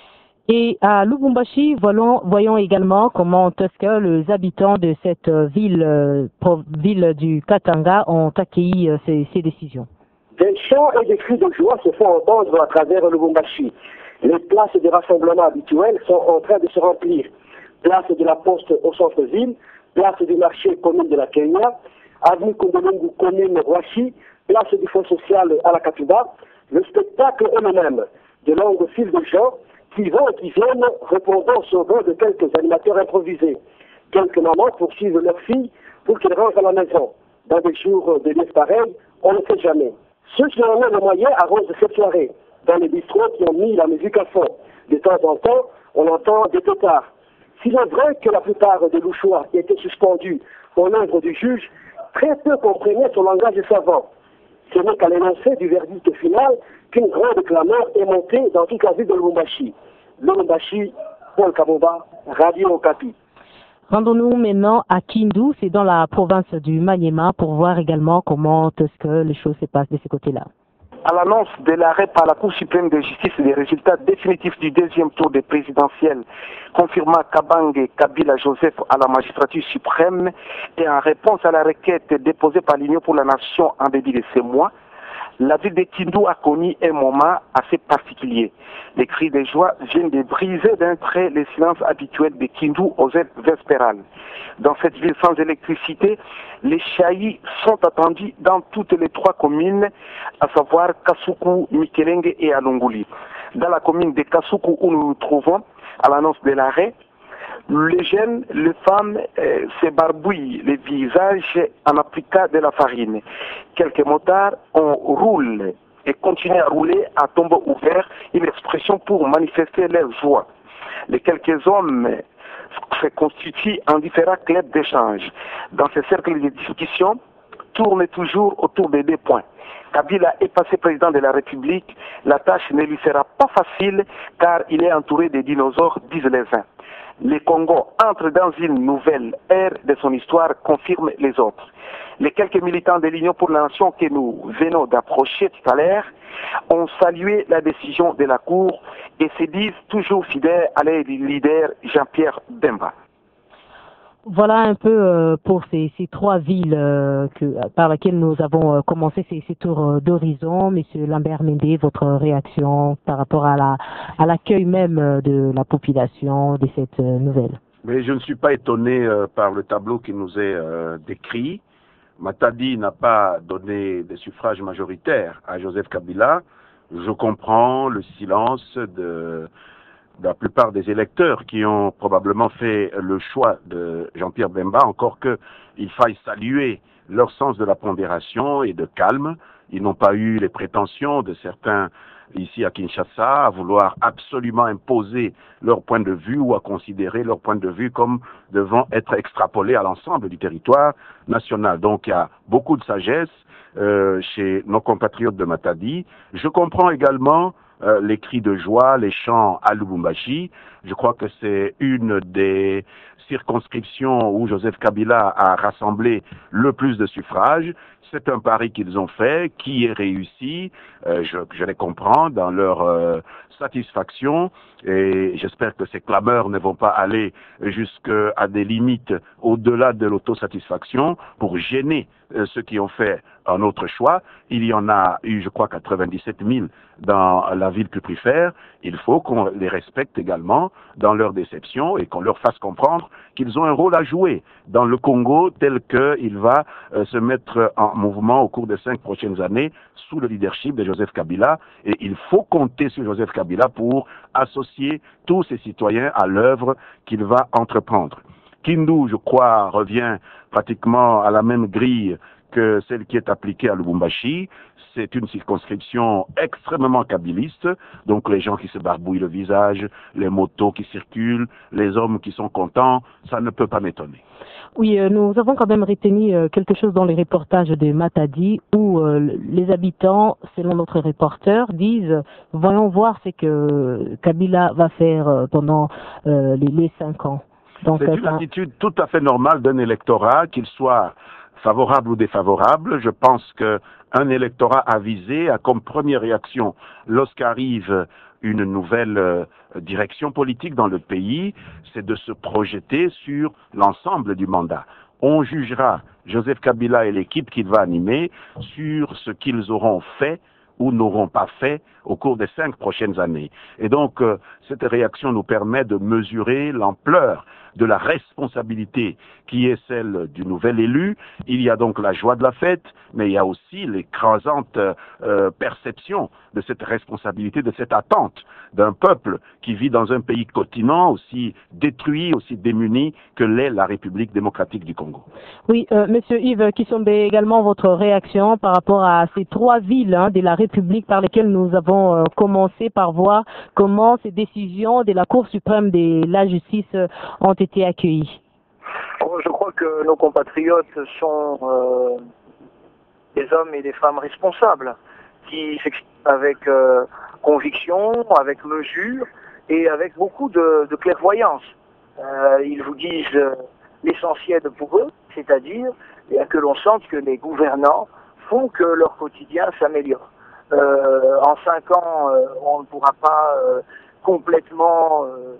Et à Lubumbashi, voyons, voyons également comment est-ce que les habitants de cette ville, euh, ville du Katanga ont accueilli euh, ces, ces décisions. Des chants et des cris de joie se font entendre à travers Lubumbashi. Les places de rassemblement habituelles sont en train de se remplir. Place de la Poste au centre-ville, place du marché commune de la Kenya, avenue Kondolongu commune Roachi, place du Fonds social à la Katuba. Le spectacle est le même. De longues files de gens qui vont et qui viennent, répondant au vent de quelques animateurs improvisés. Quelques mamans poursuivent leurs filles pour qu'elles rentrent à la maison. Dans des jours de liesse pareils, on ne sait jamais. Ceux qui en ont les moyens arrosent cette soirée, dans les bistrots qui ont mis la musique à fond. De temps en temps, on entend des pétards. S'il est vrai que la plupart des louchois étaient suspendus au œuvre du juge, très peu comprenaient son langage savant. Ce n'est qu'à l'énoncé du verdict final qu'une grande clameur est montée dans toute la ville de Lubumbashi. Lubumbashi, Paul Kabomba, Radio Okapi. Rendons-nous maintenant à Kindu, c'est dans la province du Maniema, pour voir également comment est-ce que les choses se passent de ce côté-là. À l'annonce de l'arrêt par la Cour suprême de justice des résultats définitifs du deuxième tour des présidentielles, confirmant Kabange Kabila Joseph à la magistrature suprême et en réponse à la requête déposée par l'Union pour la Nation en début de ce mois, la ville de Kindu a connu un moment assez particulier. Les cris de joie viennent de briser d'un trait les silences habituels de Kindu aux heures vespérales. Dans cette ville sans électricité, les chahis sont attendus dans toutes les trois communes, à savoir Kasuku, Mikelenge et Alunguli. Dans la commune de Kasuku où nous nous trouvons, à l'annonce de l'arrêt, les jeunes, les femmes euh, se barbouillent les visages en appliquant de la farine. Quelques motards, on roule et continue à rouler à tombeau ouvert, une expression pour manifester leur joie. Les quelques hommes se constituent en différents clubs d'échange. Dans ces cercles de discussion, tourne toujours autour des deux points. Kabila est passé président de la République, la tâche ne lui sera pas facile car il est entouré de dinosaures, disent les uns. Le Congo entre dans une nouvelle ère de son histoire, confirment les autres. Les quelques militants de l'Union pour la Nation que nous venons d'approcher tout à l'heure ont salué la décision de la Cour et se disent toujours fidèles à leur leader Jean-Pierre Bemba. Voilà un peu euh, pour ces, ces trois villes euh, que, par lesquelles nous avons euh, commencé ces, ces tours euh, d'horizon. Monsieur Lambert Mendé, votre réaction par rapport à la à l'accueil même euh, de la population de cette euh, nouvelle? Mais je ne suis pas étonné euh, par le tableau qui nous est euh, décrit. Matadi n'a pas donné des suffrages majoritaires à Joseph Kabila. Je comprends le silence de la plupart des électeurs qui ont probablement fait le choix de Jean-Pierre Bemba, encore qu'il faille saluer leur sens de la pondération et de calme. Ils n'ont pas eu les prétentions de certains ici à Kinshasa à vouloir absolument imposer leur point de vue ou à considérer leur point de vue comme devant être extrapolé à l'ensemble du territoire national. Donc il y a beaucoup de sagesse euh, chez nos compatriotes de Matadi. Je comprends également Euh, les cris de joie, les chants à Lubumbashi. Je crois que c'est une des circonscriptions où Joseph Kabila a rassemblé le plus de suffrages. C'est un pari qu'ils ont fait, qui est réussi. Euh, je, je les comprends dans leur euh, satisfaction et j'espère que ces clameurs ne vont pas aller jusqu'à des limites au-delà de l'autosatisfaction pour gêner euh, ceux qui ont fait un autre choix. Il y en a eu, je crois, quatre-vingt-dix-sept mille dans la ville que préfère. Il faut qu'on les respecte également dans leur déception et qu'on leur fasse comprendre qu'ils ont un rôle à jouer dans le Congo tel qu'il va euh, se mettre en mouvement au cours des cinq prochaines années sous le leadership de Joseph Kabila. Et il faut compter sur Joseph Kabila pour associer tous ces citoyens à l'œuvre qu'il va entreprendre. Kindu, je crois, revient pratiquement à la même grille que celle qui est appliquée à Lubumbashi. C'est une circonscription extrêmement kabiliste, donc les gens qui se barbouillent le visage, les motos qui circulent, les hommes qui sont contents, ça ne peut pas m'étonner. Oui, euh, nous avons quand même retenu euh, quelque chose dans les reportages de Matadi où euh, les habitants, selon notre reporter, disent « Voyons voir ce que Kabila va faire euh, pendant euh, les, les cinq ans ». C'est une attitude tout à fait normale d'un électorat, qu'il soit favorable ou défavorable. Je pense qu'un électorat avisé a comme première réaction, lorsqu'arrive une nouvelle euh, direction politique dans le pays, c'est de se projeter sur l'ensemble du mandat. On jugera Joseph Kabila et l'équipe qu'il va animer sur ce qu'ils auront fait ou n'auront pas fait au cours des cinq prochaines années. Et donc, euh, cette réaction nous permet de mesurer l'ampleur de la responsabilité qui est celle du nouvel élu. Il y a donc la joie de la fête, mais il y a aussi l'écrasante euh, perception de cette responsabilité, de cette attente d'un peuple qui vit dans un pays continent aussi détruit, aussi démuni que l'est la République démocratique du Congo. Oui, euh, Monsieur Yves Kisombe, également votre réaction par rapport à ces trois villes hein, de la République par lesquelles nous avons euh, commencé par voir comment ces décisions de la Cour suprême de la justice euh, ont été accueillies. Je crois que nos compatriotes sont euh, des hommes et des femmes responsables qui s'expriment avec euh, conviction, avec mesure et avec beaucoup de, de clairvoyance. Euh, ils vous disent euh, l'essentiel pour eux, c'est-à-dire eh que l'on sente que les gouvernants font que leur quotidien s'améliore. Euh, en cinq ans, euh, on ne pourra pas euh, complètement euh,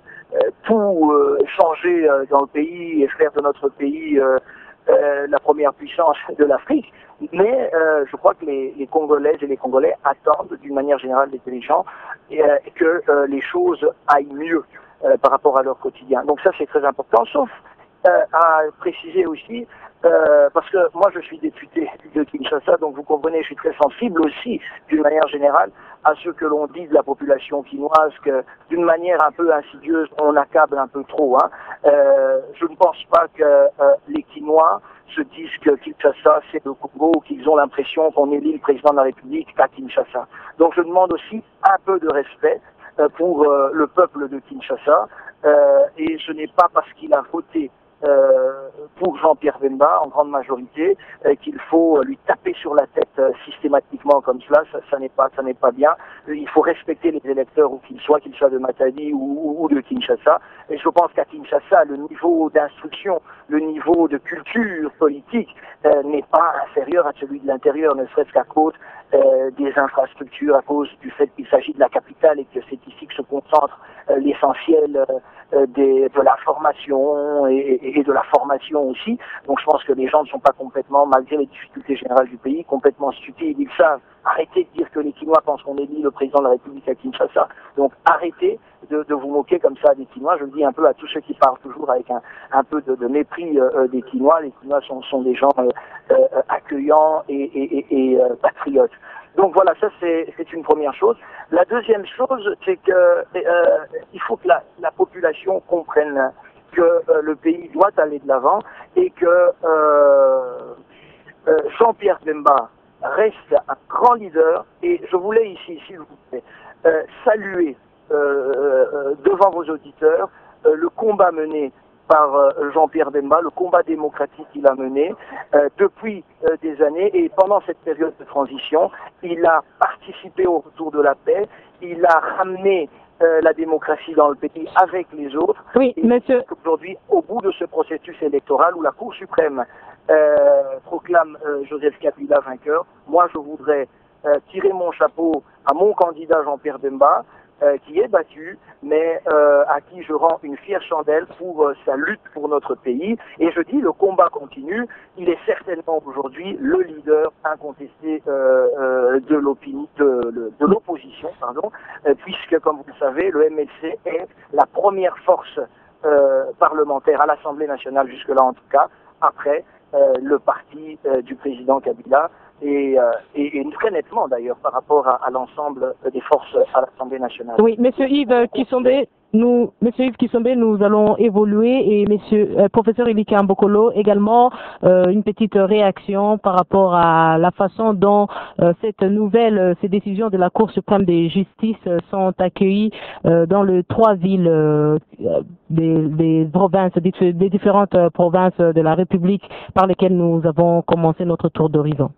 tout euh, changer euh, dans le pays et faire de notre pays euh, euh, la première puissance de l'Afrique. Mais euh, je crois que les, les Congolaises et les Congolais attendent d'une manière générale intelligente et, euh, que euh, les choses aillent mieux euh, par rapport à leur quotidien. Donc ça c'est très important, sauf euh, à préciser aussi, euh, parce que moi je suis député de Kinshasa, donc vous comprenez, je suis très sensible aussi d'une manière générale à ce que l'on dit de la population quinoise, que d'une manière un peu insidieuse on accable un peu trop. Hein. Euh, je ne pense pas que euh, les Quinois se disent que Kinshasa c'est le Congo, ou qu'ils ont l'impression qu'on élit le président de la République à Kinshasa. Donc je demande aussi un peu de respect euh, pour euh, le peuple de Kinshasa, euh, et ce n'est pas parce qu'il a voté Euh, pour Jean-Pierre Bemba en grande majorité euh, qu'il faut lui taper sur la tête euh, systématiquement comme cela, ça, ça n'est pas ça n'est pas bien. Euh, il faut respecter les électeurs où qu'ils soient, qu'ils soient de Matadi ou, ou, ou de Kinshasa. Et je pense qu'à Kinshasa, le niveau d'instruction, le niveau de culture politique euh, n'est pas inférieur à celui de l'intérieur, ne serait-ce qu'à cause euh, des infrastructures, à cause du fait qu'il s'agit de la capitale et que c'est ici que se concentre euh, l'essentiel euh, des, de la formation et, et, et de la formation aussi. Donc je pense que les gens ne sont pas complètement, malgré les difficultés générales du pays, complètement stupides. Ils savent. Arrêtez de dire que les Quinois pensent qu'on élit le président de la République à Kinshasa. Donc arrêtez de, de vous moquer comme ça des Quinois. Je le dis un peu à tous ceux qui parlent toujours avec un, un peu de, de mépris euh, des Quinois. Les Quinois sont, sont des gens euh, euh, accueillants et, et, et, et euh, patriotes. Donc voilà, ça c'est une première chose. La deuxième chose, c'est que euh, il faut que la, la population comprenne que euh, le pays doit aller de l'avant et que euh, euh, Jean-Pierre Bemba reste un grand leader. Et je voulais ici, s'il vous plaît, euh, saluer euh, euh, devant vos auditeurs euh, le combat mené par euh, Jean-Pierre Bemba, le combat démocratique qu'il a mené euh, depuis euh, des années, et pendant cette période de transition, il a participé au retour de la paix, il a ramené euh, la démocratie dans le pays avec les autres. Oui, et monsieur. Aujourd'hui, au bout de ce processus électoral où la Cour suprême euh, proclame euh, Joseph Kabila vainqueur, moi je voudrais euh, tirer mon chapeau à mon candidat Jean-Pierre Bemba euh, qui est battu, mais euh, à qui je rends une fière chandelle pour euh, sa lutte pour notre pays. Et je dis, le combat continue. Il est certainement aujourd'hui le leader incontesté euh, euh, de l'opinion, de, de l'opposition, pardon, euh, puisque, comme vous le savez, le M L C est la première force euh, parlementaire à l'Assemblée nationale, jusque-là en tout cas, après euh, le parti euh, du président Kabila. Et, euh, et, et très nettement d'ailleurs par rapport à, à l'ensemble des forces à l'Assemblée nationale. Oui, Monsieur Yves Kisombe, nous, Monsieur Yves Kisombe, nous allons évoluer et Monsieur euh, Professeur Elika Mbokolo également euh, une petite réaction par rapport à la façon dont euh, cette nouvelle, ces décisions de la Cour suprême de justice euh, sont accueillies euh, dans les trois villes euh, des, des provinces, des, des différentes provinces de la République par lesquelles nous avons commencé notre tour d'horizon.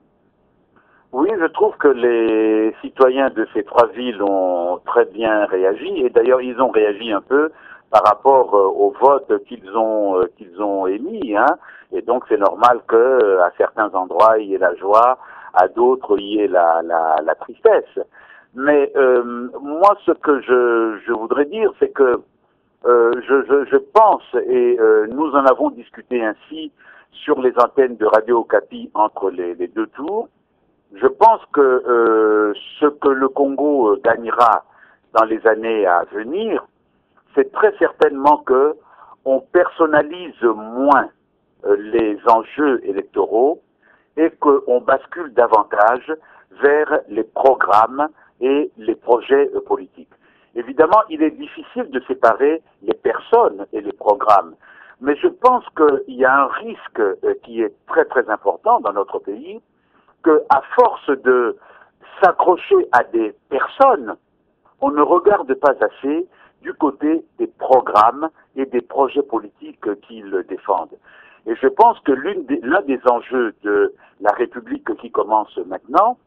Oui, je trouve que les citoyens de ces trois villes ont très bien réagi, et d'ailleurs ils ont réagi un peu par rapport euh, au vote qu'ils ont euh, qu'ils ont émis, hein. Et donc c'est normal que euh, à certains endroits il y ait la joie, à d'autres il y ait la la, la tristesse. Mais euh, moi, ce que je je voudrais dire, c'est que euh, je, je je pense, et euh, nous en avons discuté ainsi sur les antennes de Radio Okapi entre les, les deux tours. Je pense que euh, ce que le Congo euh, gagnera dans les années à venir, c'est très certainement que on personnalise moins euh, les enjeux électoraux et qu'on bascule davantage vers les programmes et les projets euh, politiques. Évidemment, il est difficile de séparer les personnes et les programmes, mais je pense qu'il y a un risque euh, qui est très très important dans notre pays, que à force de s'accrocher à des personnes, on ne regarde pas assez du côté des programmes et des projets politiques qu'ils défendent. Et je pense que l'une des, l'un des enjeux de la République qui commence maintenant,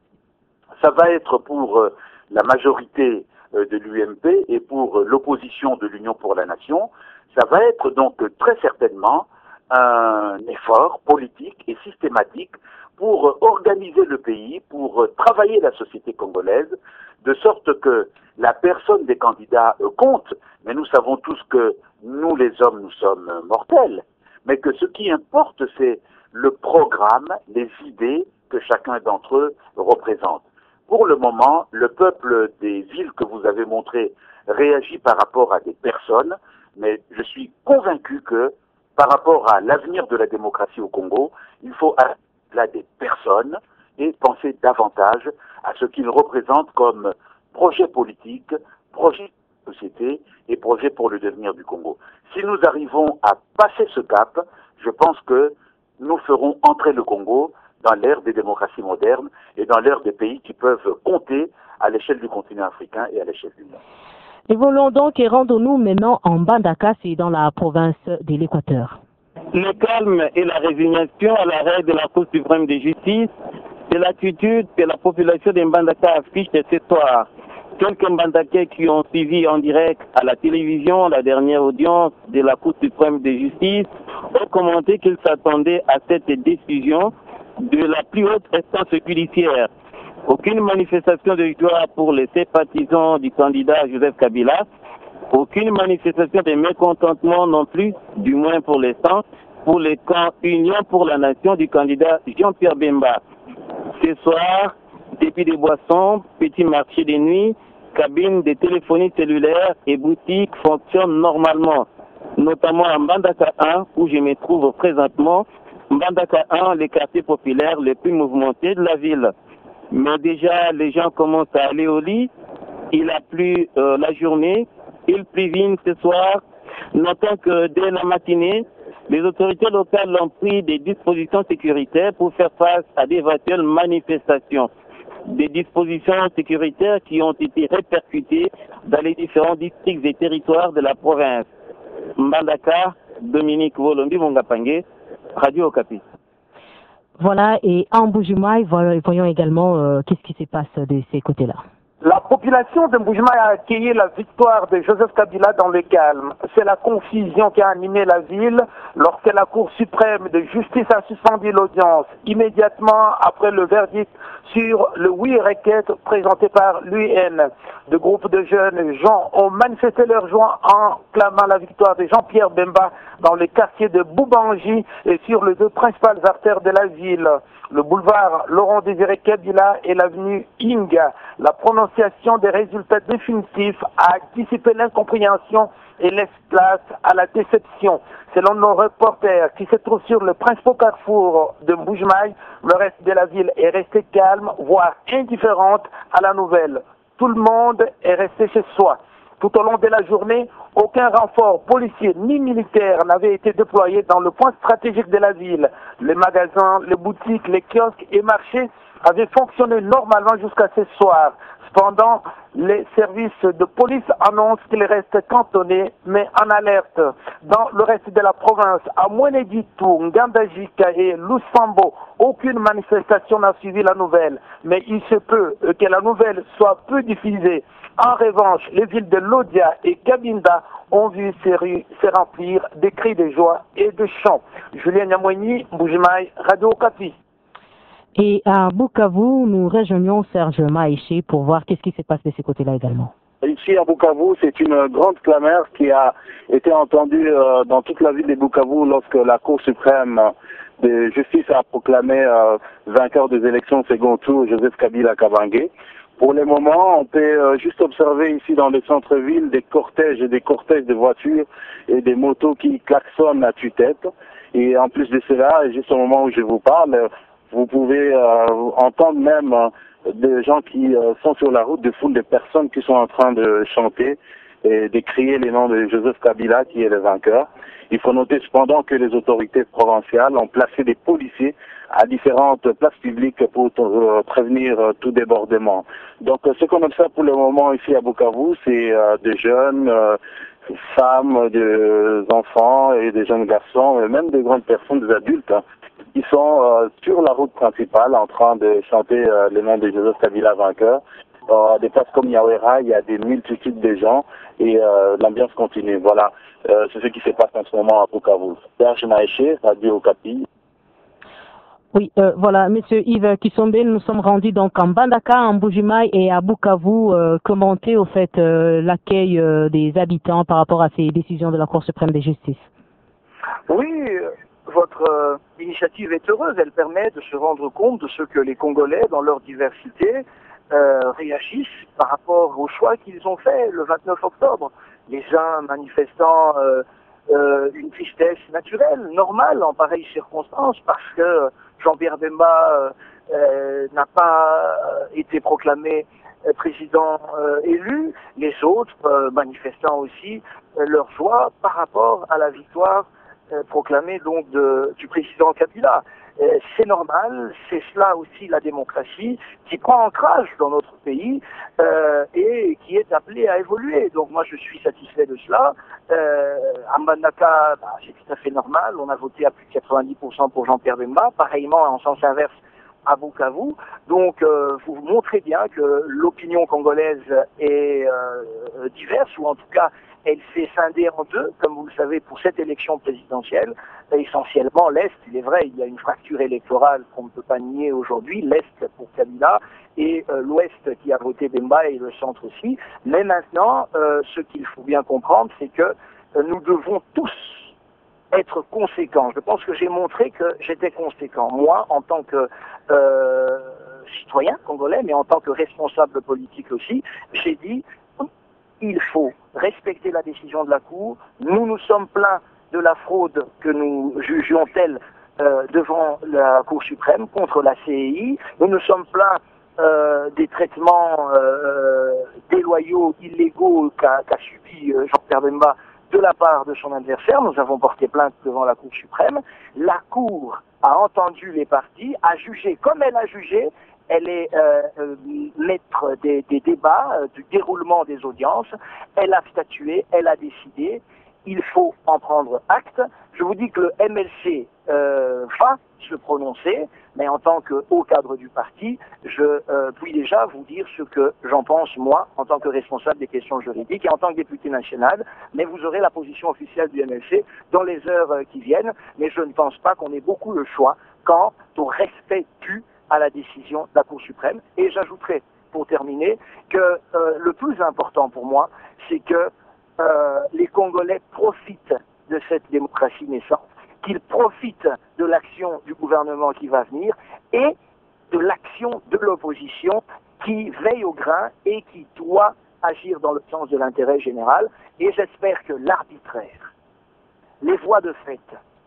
ça va être pour la majorité de l'U M P et pour l'opposition de l'Union pour la Nation, ça va être donc très certainement un effort politique et systématique pour organiser le pays, pour travailler la société congolaise, de sorte que la personne des candidats compte, mais nous savons tous que nous les hommes, nous sommes mortels, mais que ce qui importe, c'est le programme, les idées que chacun d'entre eux représente. Pour le moment, le peuple des villes que vous avez montrées réagit par rapport à des personnes, mais je suis convaincu que par rapport à l'avenir de la démocratie au Congo, il faut là des personnes et penser davantage à ce qu'ils représentent comme projet politique, projet de société et projet pour le devenir du Congo. Si nous arrivons à passer ce cap, je pense que nous ferons entrer le Congo dans l'ère des démocraties modernes et dans l'ère des pays qui peuvent compter à l'échelle du continent africain et à l'échelle du monde. Évoluons donc et rendons-nous maintenant en Mbandaka, c'est dans la province de l'Équateur. Le calme et la résignation à l'arrêt de la Cour suprême de justice, c'est l'attitude que la population de Mbandaka affiche ce soir. Quelques Mbandakais qui ont suivi en direct à la télévision la dernière audience de la Cour suprême de justice ont commenté qu'ils s'attendaient à cette décision de la plus haute instance judiciaire. Aucune manifestation de joie pour les sympathisants du candidat Joseph Kabila. Aucune manifestation de mécontentement non plus, du moins pour l'instant, pour les camps Union pour la Nation du candidat Jean-Pierre Bemba. Ce soir, dépit des boissons, petits marchés de nuit, cabines de téléphonie cellulaire et boutiques fonctionnent normalement, notamment à Mbandaka un, où je me trouve présentement. Mbandaka un, les quartiers populaires les plus mouvementés de la ville. Mais déjà, les gens commencent à aller au lit. Il a plu euh, la journée. Il pluvine ce soir. Notons que dès la matinée, les autorités locales ont pris des dispositions sécuritaires pour faire face à d'éventuelles manifestations. Des dispositions sécuritaires qui ont été répercutées dans les différents districts et territoires de la province. Mbandaka, Dominique Volombi Mongapangé, Radio Okapi. Voilà, et en Mbuji-Mayi, voyons également euh, qu'est-ce qui se passe de ces côtés-là. La population de Mbuji-Mayi a accueilli la victoire de Joseph Kabila dans le calme. C'est la confusion qui a animé la ville lorsque la Cour suprême de justice a suspendu l'audience immédiatement après le verdict sur le huit requêtes présentées par l'U N. De groupes de jeunes gens ont manifesté leur joie en clamant la victoire de Jean-Pierre Bemba dans le quartier de Boubangi et sur les deux principales artères de la ville, le boulevard Laurent-Désiré Kabila et l'avenue Inga. La prononciation des résultats définitifs a dissipé l'incompréhension et laisse place à la déception. Selon nos reporters qui se trouvent sur le principal carrefour de Mbuji-Mayi, le reste de la ville est resté calme, voire indifférente à la nouvelle. Tout le monde est resté chez soi. Tout au long de la journée, aucun renfort policier ni militaire n'avait été déployé dans le point stratégique de la ville. Les magasins, les boutiques, les kiosques et marchés avaient fonctionné normalement jusqu'à ce soir. Cependant, les services de police annoncent qu'ils restent cantonnés, mais en alerte. Dans le reste de la province, à Mweneditu, Ngandajika et Lusambo, aucune manifestation n'a suivi la nouvelle. Mais il se peut que la nouvelle soit peu diffusée. En revanche, les villes de Lodia et Kabinda ont vu ces rues se remplir de cris de joie et de chants. Julien Nyamweni, Mbuji-Mayi, Radio Okapi. Et à Bukavu, nous rejoignons Serge Maïché pour voir qu'est-ce qui se passe de ce côté-là également. Ici à Bukavu, c'est une grande clameur qui a été entendue euh, dans toute la ville de Bukavu lorsque la Cour suprême de justice a proclamé euh, vainqueur des élections second tour Joseph Kabila Kabange. Pour le moment, on peut euh, juste observer ici dans le centre-ville des cortèges et des cortèges de voitures et des motos qui klaxonnent à tue-tête. Et en plus de cela, juste au moment où je vous parle, vous pouvez euh, entendre même euh, des gens qui euh, sont sur la route, des foules de personnes qui sont en train de chanter et de crier les noms de Joseph Kabila qui est le vainqueur. Il faut noter cependant que les autorités provinciales ont placé des policiers à différentes places publiques pour euh, prévenir euh, tout débordement. Donc euh, ce qu'on observe pour le moment ici à Bukavu, c'est euh, des jeunes, euh, femmes, des enfants et des jeunes garçons, et même des grandes personnes, des adultes, hein, qui sont euh, sur la route principale en train de chanter euh, le nom de Joseph Kabila vainqueur. Euh, des places comme Yawera, il y a des multitudes de gens et euh, l'ambiance continue. Voilà, euh, c'est ce qui se passe en ce moment à Bukavu. Serge Maïché, Radio Okapi. Oui, euh, voilà, Monsieur Yves Kisombe, nous sommes rendus donc en Mbandaka, en Mbuji-Mayi et à Bukavu, euh, commenter au fait euh, l'accueil euh, des habitants par rapport à ces décisions de la Cour suprême de justice. Oui, votre euh, initiative est heureuse, elle permet de se rendre compte de ce que les Congolais, dans leur diversité, euh, réagissent par rapport au choix qu'ils ont fait le vingt-neuf octobre. Les uns manifestant euh, euh, une tristesse naturelle, normale en pareilles circonstances, parce que Jean-Pierre Bemba euh, euh, n'a pas été proclamé euh, président euh, élu, les autres euh, manifestant aussi euh, leur joie par rapport à la victoire euh, proclamée donc de, du président Kabila. Euh, c'est normal, c'est cela aussi la démocratie qui prend ancrage dans notre pays euh, et qui est appelée à évoluer. Donc moi je suis satisfait de cela. Euh, à Mbandaka, bah, c'est tout à fait normal, on a voté à plus de quatre-vingt-dix pour cent pour Jean-Pierre Bemba, pareillement en sens inverse à Bukavu. Donc euh, vous montrez bien que l'opinion congolaise est euh, diverse, ou en tout cas elle s'est scindée en deux, comme vous le savez, pour cette élection présidentielle. Essentiellement l'Est, il est vrai, il y a une fracture électorale qu'on ne peut pas nier aujourd'hui, l'Est pour Kabila et euh, l'Ouest qui a voté Bemba et le Centre aussi. Mais maintenant, euh, ce qu'il faut bien comprendre, c'est que euh, nous devons tous être conséquents. Je pense que j'ai montré que j'étais conséquent. Moi, en tant que euh, citoyen congolais, mais en tant que responsable politique aussi, j'ai dit il faut respecter la décision de la Cour. Nous nous sommes plaints de la fraude que nous jugions telle euh, devant la Cour suprême contre la C I. Nous nous sommes plaints euh, des traitements euh, déloyaux, illégaux qu'a qu'a subi euh, Jean-Pierre Bemba de la part de son adversaire. Nous avons porté plainte devant la Cour suprême. La Cour a entendu les parties, a jugé comme elle a jugé. Elle est euh, euh, maître des, des débats, euh, du déroulement des audiences. Elle a statué, elle a décidé. Il faut en prendre acte. Je vous dis que le M L C euh, va se prononcer, mais en tant que haut cadre du parti, je euh, puis déjà vous dire ce que j'en pense, moi, en tant que responsable des questions juridiques et en tant que député national, mais vous aurez la position officielle du M L C dans les heures euh, qui viennent, mais je ne pense pas qu'on ait beaucoup le choix quant au respect dû à la décision de la Cour suprême. Et j'ajouterai, pour terminer, que euh, le plus important pour moi, c'est que euh, les Congolais profitent de cette démocratie naissante, qu'ils profitent de l'action du gouvernement qui va venir et de l'action de l'opposition qui veille au grain et qui doit agir dans le sens de l'intérêt général. Et j'espère que l'arbitraire, les voies de fait,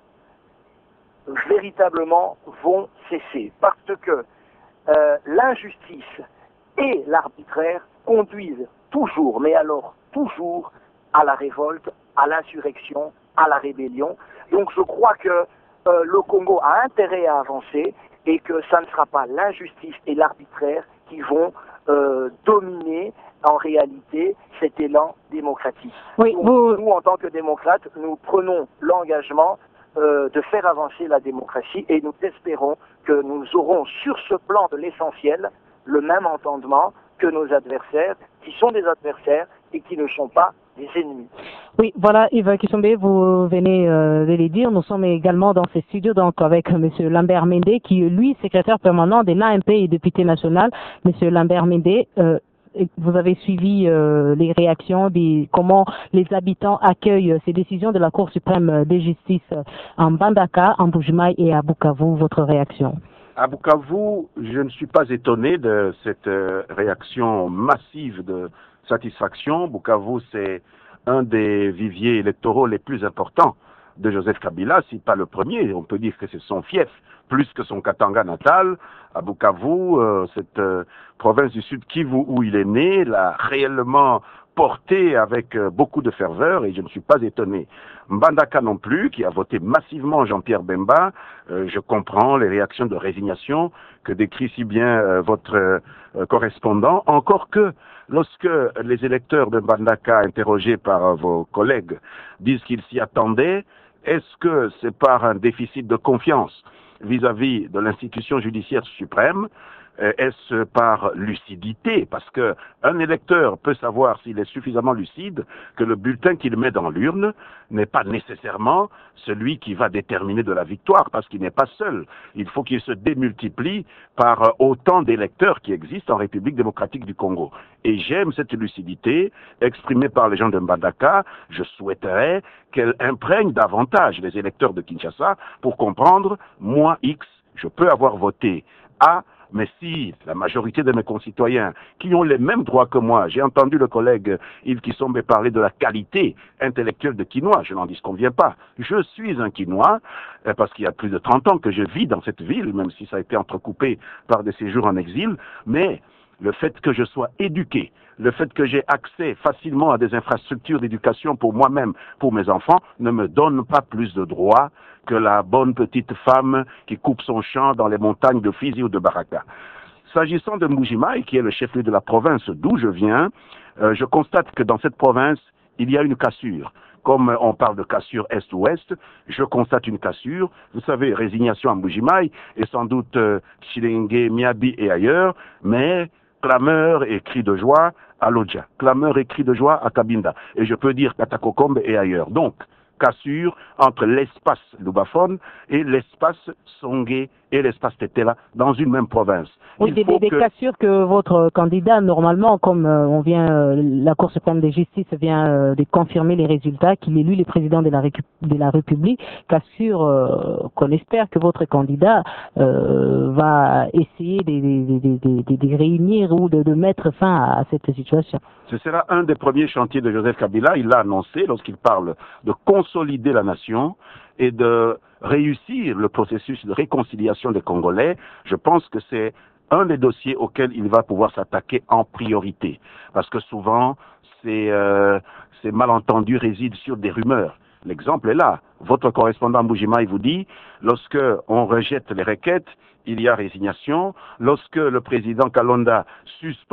véritablement vont cesser, parce que euh, l'injustice et l'arbitraire conduisent toujours, mais alors toujours, à la révolte, à l'insurrection, à la rébellion. Donc je crois que euh, le Congo a intérêt à avancer et que ça ne sera pas l'injustice et l'arbitraire qui vont euh, dominer en réalité cet élan démocratique. Oui, Donc, vous... Nous, en tant que démocrates, nous prenons l'engagement euh, de faire avancer la démocratie et nous espérons que nous aurons sur ce plan de l'essentiel le même entendement que nos adversaires, qui sont des adversaires et qui ne sont pas des ennemis. Oui, voilà, Yves Kissombe, vous venez euh, de le dire, nous sommes également dans ces studios donc avec M. Lambert Mende, qui est lui secrétaire permanent de l'A M P et député national. M. Lambert Mende, euh, vous avez suivi euh, les réactions, des, comment les habitants accueillent ces décisions de la Cour suprême de justice en Mbandaka, en Mbuji-Mayi et à Bukavu. Votre réaction? À Bukavu, je ne suis pas étonné de cette euh, réaction massive de satisfaction. Bukavu, c'est un des viviers électoraux les plus importants de Joseph Kabila, si pas le premier. On peut dire que c'est son fief, plus que son Katanga natal. À Bukavu, euh, cette euh, province du Sud Kivu où il est né, l'a réellement porté avec euh, beaucoup de ferveur et je ne suis pas étonné. Mbandaka non plus, qui a voté massivement Jean-Pierre Bemba, euh, je comprends les réactions de résignation que décrit si bien euh, votre euh, correspondant, encore que lorsque les électeurs de Mbandaka, interrogés par euh, vos collègues, disent qu'ils s'y attendaient, est-ce que c'est par un déficit de confiance vis-à-vis de l'institution judiciaire suprême? Est-ce par lucidité? Parce que un électeur peut savoir s'il est suffisamment lucide que le bulletin qu'il met dans l'urne n'est pas nécessairement celui qui va déterminer de la victoire, parce qu'il n'est pas seul. Il faut qu'il se démultiplie par autant d'électeurs qui existent en République démocratique du Congo. Et j'aime cette lucidité exprimée par les gens de Mbandaka. Je souhaiterais qu'elle imprègne davantage les électeurs de Kinshasa pour comprendre, moi X, je peux avoir voté A, mais si la majorité de mes concitoyens qui ont les mêmes droits que moi, j'ai entendu le collègue Yves Kissombe parler de la qualité intellectuelle de Kinois, je n'en disconviens pas. Je suis un Kinois, parce qu'il y a plus de trente ans que je vis dans cette ville, même si ça a été entrecoupé par des séjours en exil, mais le fait que je sois éduqué, le fait que j'ai accès facilement à des infrastructures d'éducation pour moi-même, pour mes enfants, ne me donne pas plus de droits que la bonne petite femme qui coupe son champ dans les montagnes de Fizi ou de Baraka. S'agissant de Mbuji-Mayi, qui est le chef-lieu de la province d'où je viens, euh, je constate que dans cette province, il y a une cassure. Comme on parle de cassure est-ouest, je constate une cassure. Vous savez, résignation à Mbuji-Mayi et sans doute euh, Chilenge, Miabi et ailleurs, mais clameur et cris de joie à Lodja, clameur et cris de joie à Kabinda, et je peux dire Katakokombe et ailleurs. Donc, cassure entre l'espace lubaphone et l'espace Songé et l'espace Tetela dans une même province. Oui, des, des, des que... cassures que votre candidat, normalement, comme euh, on vient, euh, la Cour suprême de justice vient euh, de confirmer les résultats, qu'il est lui le président de la, de la République, cassure euh, qu'on espère que votre candidat euh, va essayer de, de, de, de, de réunir ou de, de mettre fin à, à cette situation. Ce sera un des premiers chantiers de Joseph Kabila. Il l'a annoncé lorsqu'il parle de consolider la nation et de réussir le processus de réconciliation des Congolais. Je pense que c'est un des dossiers auxquels il va pouvoir s'attaquer en priorité. Parce que souvent, ces, euh, ces malentendus résident sur des rumeurs. L'exemple est là. Votre correspondant Mbuji-Mayi vous dit, lorsque on rejette les requêtes, il y a résignation. Lorsque le président Kalonda suspend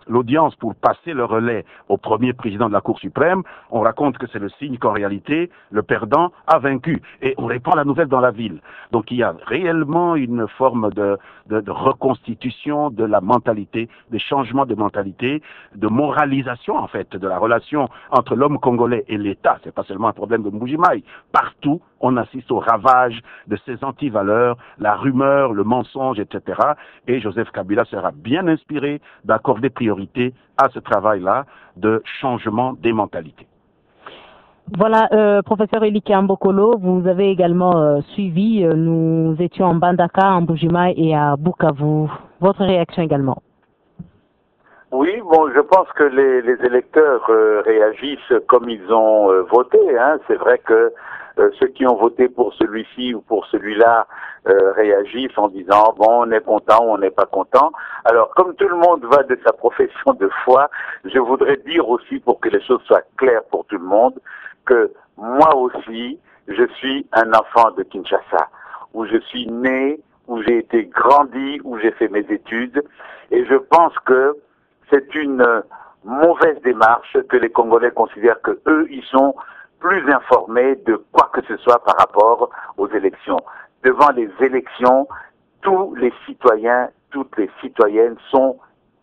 l'audience pour passer le relais au premier président de la Cour suprême, on raconte que c'est le signe qu'en réalité, le perdant a vaincu. Et on répand la nouvelle dans la ville. Donc il y a réellement une forme de, de, de reconstitution de la mentalité, des changements de mentalité, de moralisation en fait, de la relation entre l'homme congolais et l'État. C'est pas seulement un problème de Mbuji-Mayi. Partout, on assiste au ravage de ces antivaleurs, la rumeur, le mensonge, et cetera. Et Joseph Kabila sera bien inspiré d'accorder priorité à ce travail-là de changement des mentalités. Voilà, euh, professeur Elike Ambokolo, vous avez également euh, suivi, euh, nous étions en Bandaka, en Mbuji-Mayi et à Bukavu. Votre réaction également? Oui, bon, je pense que les, les électeurs euh, réagissent comme ils ont euh, voté. Hein. C'est vrai que euh, ceux qui ont voté pour celui-ci ou pour celui-là euh, réagissent en disant bon, on est content ou on n'est pas content. Alors, comme tout le monde va de sa profession de foi, je voudrais dire aussi, pour que les choses soient claires pour tout le monde, que moi aussi, je suis un enfant de Kinshasa, où je suis né, où j'ai été grandi, où j'ai fait mes études, et je pense que c'est une mauvaise démarche que les Congolais considèrent que eux, ils sont plus informés de quoi que ce soit par rapport aux élections. Devant les élections, tous les citoyens, toutes les citoyennes sont,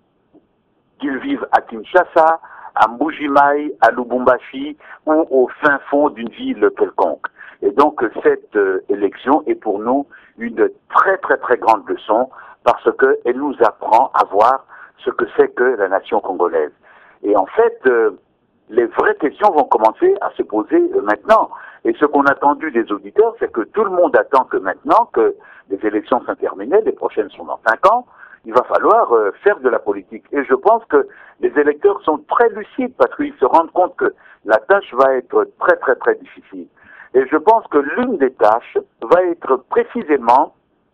qu'ils vivent à Kinshasa, à Mbuji-Mayi, à Lubumbashi ou au fin fond d'une ville quelconque. Et donc cette euh, élection est pour nous une très très très grande leçon parce qu'elle nous apprend à voir ce que c'est que la nation congolaise. Et en fait, euh, les vraies questions vont commencer à se poser euh, maintenant. Et ce qu'on a attendu des auditeurs, c'est que tout le monde attend que maintenant que les élections sont terminées, les prochaines sont dans cinq ans, il va falloir euh, faire de la politique. Et je pense que les électeurs sont très lucides parce qu'ils se rendent compte que la tâche va être très très très difficile. Et je pense que l'une des tâches va être précisément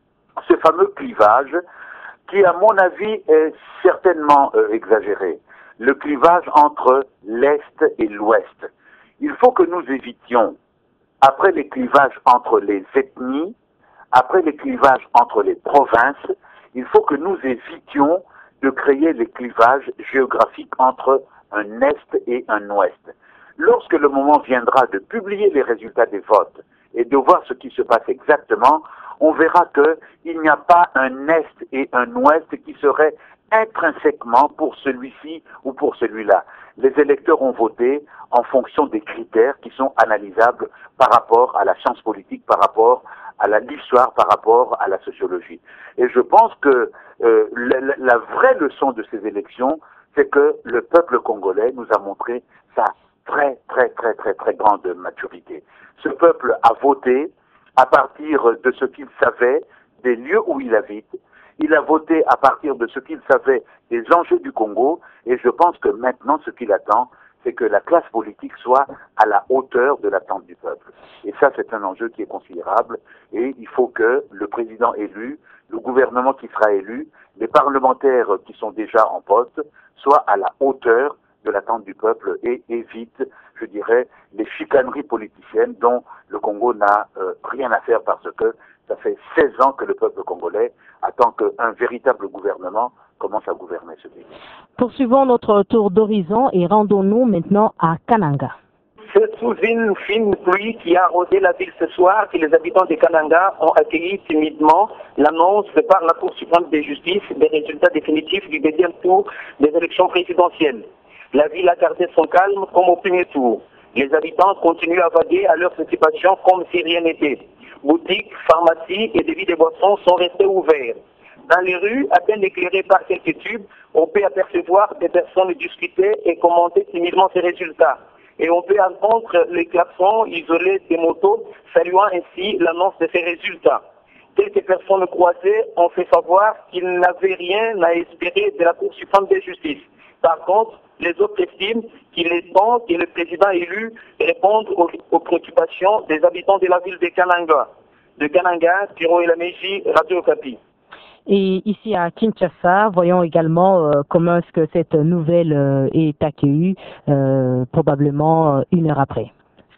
ce fameux clivage qui, à mon avis, est certainement euh, exagéré. Le clivage entre l'Est et l'Ouest. Il faut que nous évitions, après les clivages entre les ethnies, après les clivages entre les provinces, il faut que nous évitions de créer les clivages géographiques entre un Est et un Ouest. Lorsque le moment viendra de publier les résultats des votes et de voir ce qui se passe exactement, on verra qu'il n'y a pas un Est et un Ouest qui seraient intrinsèquement pour celui-ci ou pour celui-là. Les électeurs ont voté en fonction des critères qui sont analysables par rapport à la science politique, par rapport à l'histoire, par rapport à la sociologie. Et je pense que euh, la, la vraie leçon de ces élections, c'est que le peuple congolais nous a montré sa très, très, très, très, très grande maturité. Ce peuple a voté à partir de ce qu'il savait des lieux où il habite. Il a voté à partir de ce qu'il savait des enjeux du Congo. Et je pense que maintenant, ce qu'il attend, c'est que la classe politique soit à la hauteur de l'attente du peuple. Et ça, c'est un enjeu qui est considérable. Et il faut que le président élu, le gouvernement qui sera élu, les parlementaires qui sont déjà en poste, soient à la hauteur de l'attente du peuple et évite, je dirais, les chicaneries politiciennes dont le Congo n'a euh, rien à faire parce que ça fait seize ans que le peuple congolais attend qu'un véritable gouvernement commence à gouverner ce pays. Poursuivons notre tour d'horizon et rendons-nous maintenant à Kananga. C'est sous une fine pluie qui a arrosé la ville ce soir que les habitants de Kananga ont accueilli timidement l'annonce par la Cour suprême de justice des résultats définitifs du deuxième tour des élections présidentielles. La ville a gardé son calme comme au premier tour. Les habitants continuent à vaguer à leurs occupations comme si rien n'était. Boutiques, pharmacies et débits de boissons sont restés ouverts. Dans les rues, à peine éclairées par quelques tubes, on peut apercevoir des personnes discuter et commenter timidement ces résultats. Et on peut entendre les klaxons isolés des motos, saluant ainsi l'annonce de ces résultats. Quelques personnes croisées ont fait savoir qu'ils n'avaient rien à espérer de la Cour suprême de justice. Par contre, les autres estiment qu'il est temps que le président élu réponde aux, aux préoccupations des habitants de la ville de Kananga. De Kananga, Tiro Elameji, Radio Okapi. Et ici à Kinshasa, voyons également euh, comment est-ce que cette nouvelle euh, est accueillie, euh, probablement euh, une heure après.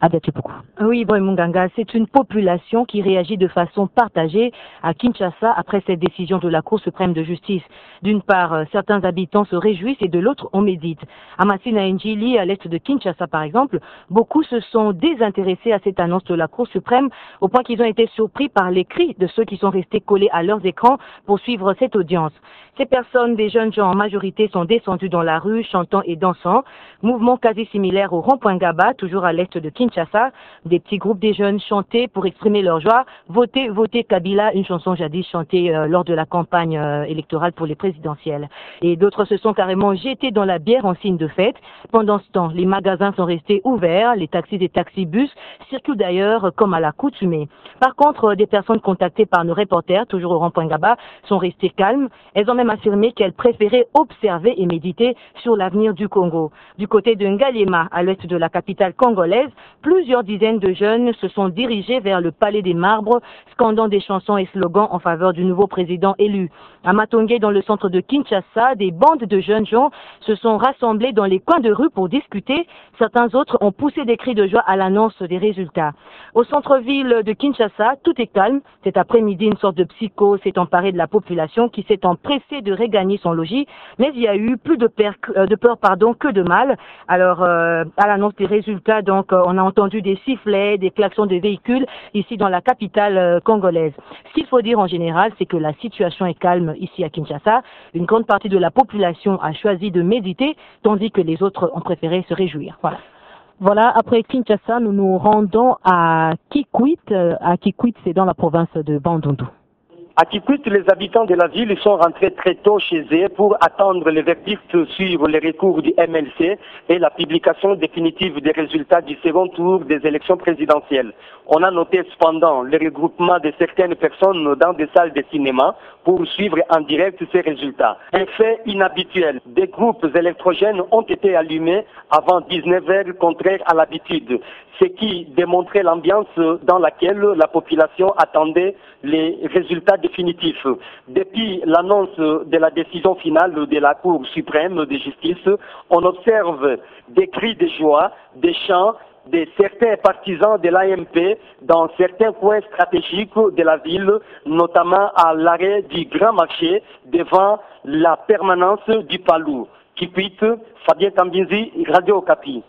Agatipoko. Oui, Boy Munganga, c'est une population qui réagit de façon partagée à Kinshasa après cette décision de la Cour suprême de justice. D'une part, certains habitants se réjouissent et de l'autre, on médite. À Masina Njili, à l'est de Kinshasa par exemple, beaucoup se sont désintéressés à cette annonce de la Cour suprême au point qu'ils ont été surpris par les cris de ceux qui sont restés collés à leurs écrans pour suivre cette audience. Ces personnes, des jeunes gens en majorité, sont descendus dans la rue, chantant et dansant. Mouvement quasi similaire au rond-point Gaba, toujours à l'est de Kinshasa. Des petits groupes des jeunes chantaient pour exprimer leur joie. Votez, votez Kabila, une chanson jadis chantée euh, lors de la campagne euh, électorale pour les présidentielles. Et d'autres se sont carrément jetés dans la bière en signe de fête. Pendant ce temps, les magasins sont restés ouverts. Les taxis et taxibus circulent d'ailleurs comme à l'accoutumée. Par contre, des personnes contactées par nos reporters, toujours au rond-point Gaba, sont restées calmes. Elles ont même affirmé qu'elles préféraient observer et méditer sur l'avenir du Congo. Du côté de Ngaliema, à l'ouest de la capitale congolaise, plusieurs dizaines de jeunes se sont dirigés vers le Palais des Marbres, scandant des chansons et slogans en faveur du nouveau président élu. À Matongé, dans le centre de Kinshasa, des bandes de jeunes gens se sont rassemblés dans les coins de rue pour discuter. Certains autres ont poussé des cris de joie à l'annonce des résultats. Au centre-ville de Kinshasa, tout est calme. Cet après-midi, une sorte de psycho s'est emparée de la population qui s'est empressée de regagner son logis, mais il y a eu plus de peur, de peur pardon, que de mal. Alors, euh, à l'annonce des résultats, donc, euh, on a entendu des sifflets, des klaxons de véhicules ici dans la capitale euh, congolaise. Ce qu'il faut dire en général, c'est que la situation est calme ici à Kinshasa. Une grande partie de la population a choisi de méditer, tandis que les autres ont préféré se réjouir. Voilà. Voilà, après Kinshasa, nous nous rendons à Kikwit. À Kikwit, c'est dans la province de Bandundu. À Kikwit, les habitants de la ville sont rentrés très tôt chez eux pour attendre le verdict sur les recours du M L C et la publication définitive des résultats du second tour des élections présidentielles. On a noté cependant le regroupement de certaines personnes dans des salles de cinéma pour suivre en direct ces résultats. Un fait inhabituel, des groupes électrogènes ont été allumés avant dix-neuf heures, contraire à l'habitude, ce qui démontrait l'ambiance dans laquelle la population attendait les résultats définitifs. Depuis l'annonce de la décision finale de la Cour suprême de justice, on observe des cris de joie, des chants, de certains partisans de l'A M P dans certains coins stratégiques de la ville, notamment à l'arrêt du Grand Marché devant la permanence du Palou. Kikwit, Fabien Tambinzi, Radio Okapi.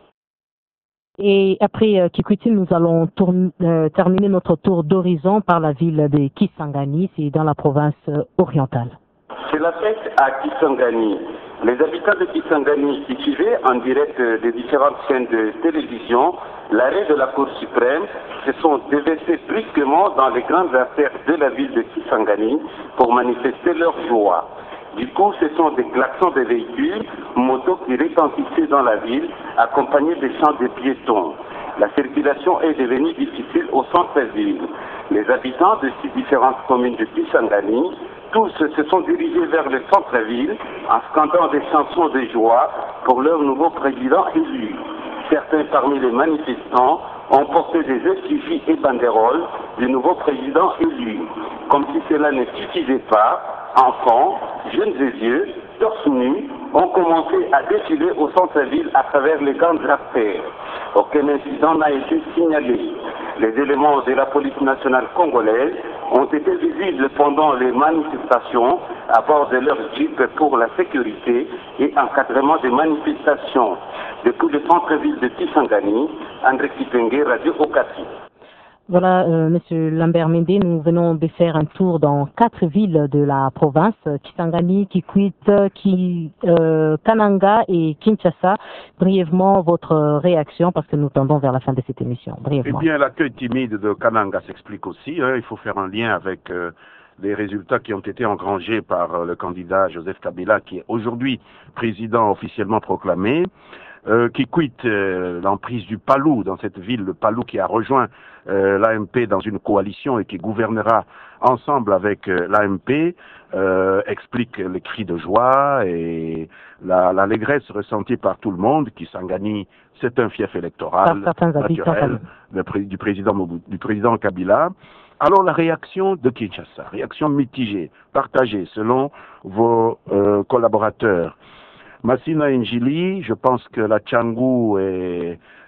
Et après euh, Kikwiti, nous allons tourne, euh, terminer notre tour d'horizon par la ville de Kisangani, c'est dans la province euh, orientale. C'est la fête à Kisangani. Les habitants de Kisangani qui suivaient en direct des différentes chaînes de télévision l'arrêt de la Cour suprême se sont déversés brusquement dans les grandes artères de la ville de Kisangani pour manifester leur joie. Du coup, ce sont des klaxons de véhicules, motos qui retentissaient dans la ville, accompagnés des chants de piétons. La circulation est devenue difficile au centre-ville. Les habitants de ces différentes communes de Kisangani, tous se sont dirigés vers le centre-ville en scandant des chansons de joie pour leur nouveau président élu. Certains parmi les manifestants ont porté des effigies et banderoles du nouveau président élu. Comme si cela ne suffisait pas, enfants, jeunes et vieux, torse nus, ont commencé à défiler au centre-ville à travers les grandes artères. Aucun incident n'a été signalé. Les éléments de la police nationale congolaise ont été visibles pendant les manifestations à bord de leurs jeeps pour la sécurité et encadrement des manifestations. Depuis le centre-ville de Kisangani, André Kipenge, Radio Okapi. Voilà, euh, Monsieur Lambert Mende, nous venons de faire un tour dans quatre villes de la province, Kisangani, Kikwit, Ki, euh, Kananga et Kinshasa. Brièvement, votre réaction, parce que nous tendons vers la fin de cette émission. Brièvement. Eh bien, l'accueil timide de Kananga s'explique aussi. Hein, il faut faire un lien avec euh, les résultats qui ont été engrangés par euh, le candidat Joseph Kabila, qui est aujourd'hui président officiellement proclamé. Euh, qui quitte euh, l'emprise du Palou, dans cette ville, le Palou qui a rejoint euh, l'A M P dans une coalition et qui gouvernera ensemble avec euh, l'A M P, euh, explique les cris de joie et la, l'allégresse ressentie par tout le monde. Kisangani, c'est un fief électoral naturel le pré, du, président, du président Kabila. Alors la réaction de Kinshasa, réaction mitigée, partagée selon vos euh, collaborateurs. Masina Njili, je pense que la Tchangou est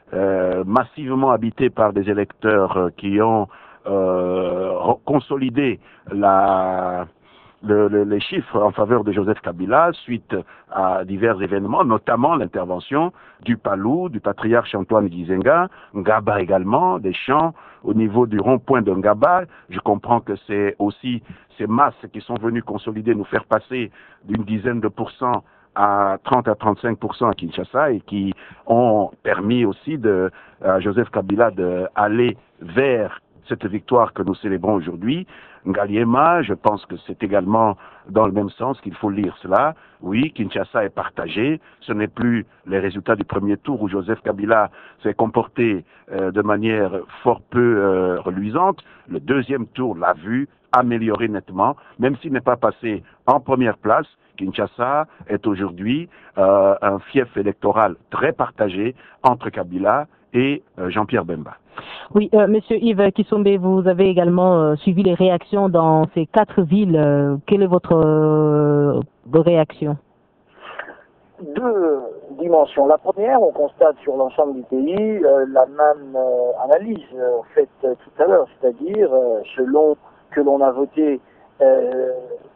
euh, massivement habité par des électeurs euh, qui ont euh, consolidé la... Le, le, les chiffres en faveur de Joseph Kabila suite à divers événements, notamment l'intervention du Palou, du patriarche Antoine Gizenga, Ngaba également, des chants au niveau du rond-point de Ngaba. Je comprends que c'est aussi ces masses qui sont venues consolider, nous faire passer d'une dizaine de pourcents à trente à trente-cinq pour cent à Kinshasa et qui ont permis aussi de, à Joseph Kabila d'aller vers cette victoire que nous célébrons aujourd'hui. Ngaliema, je pense que c'est également dans le même sens qu'il faut lire cela. Oui, Kinshasa est partagé. Ce n'est plus les résultats du premier tour où Joseph Kabila s'est comporté euh, de manière fort peu euh, reluisante. Le deuxième tour l'a vu améliorer nettement, même s'il n'est pas passé en première place. Kinshasa est aujourd'hui euh, un fief électoral très partagé entre Kabila et euh, Jean-Pierre Bemba. Oui, euh, Monsieur Yves Kisombe, vous avez également euh, suivi les réactions dans ces quatre villes. Euh, quelle est votre euh, réaction? Deux dimensions. La première, on constate sur l'ensemble du pays euh, la même euh, analyse euh, faite euh, tout à l'heure, c'est-à-dire euh, selon que l'on a voté euh,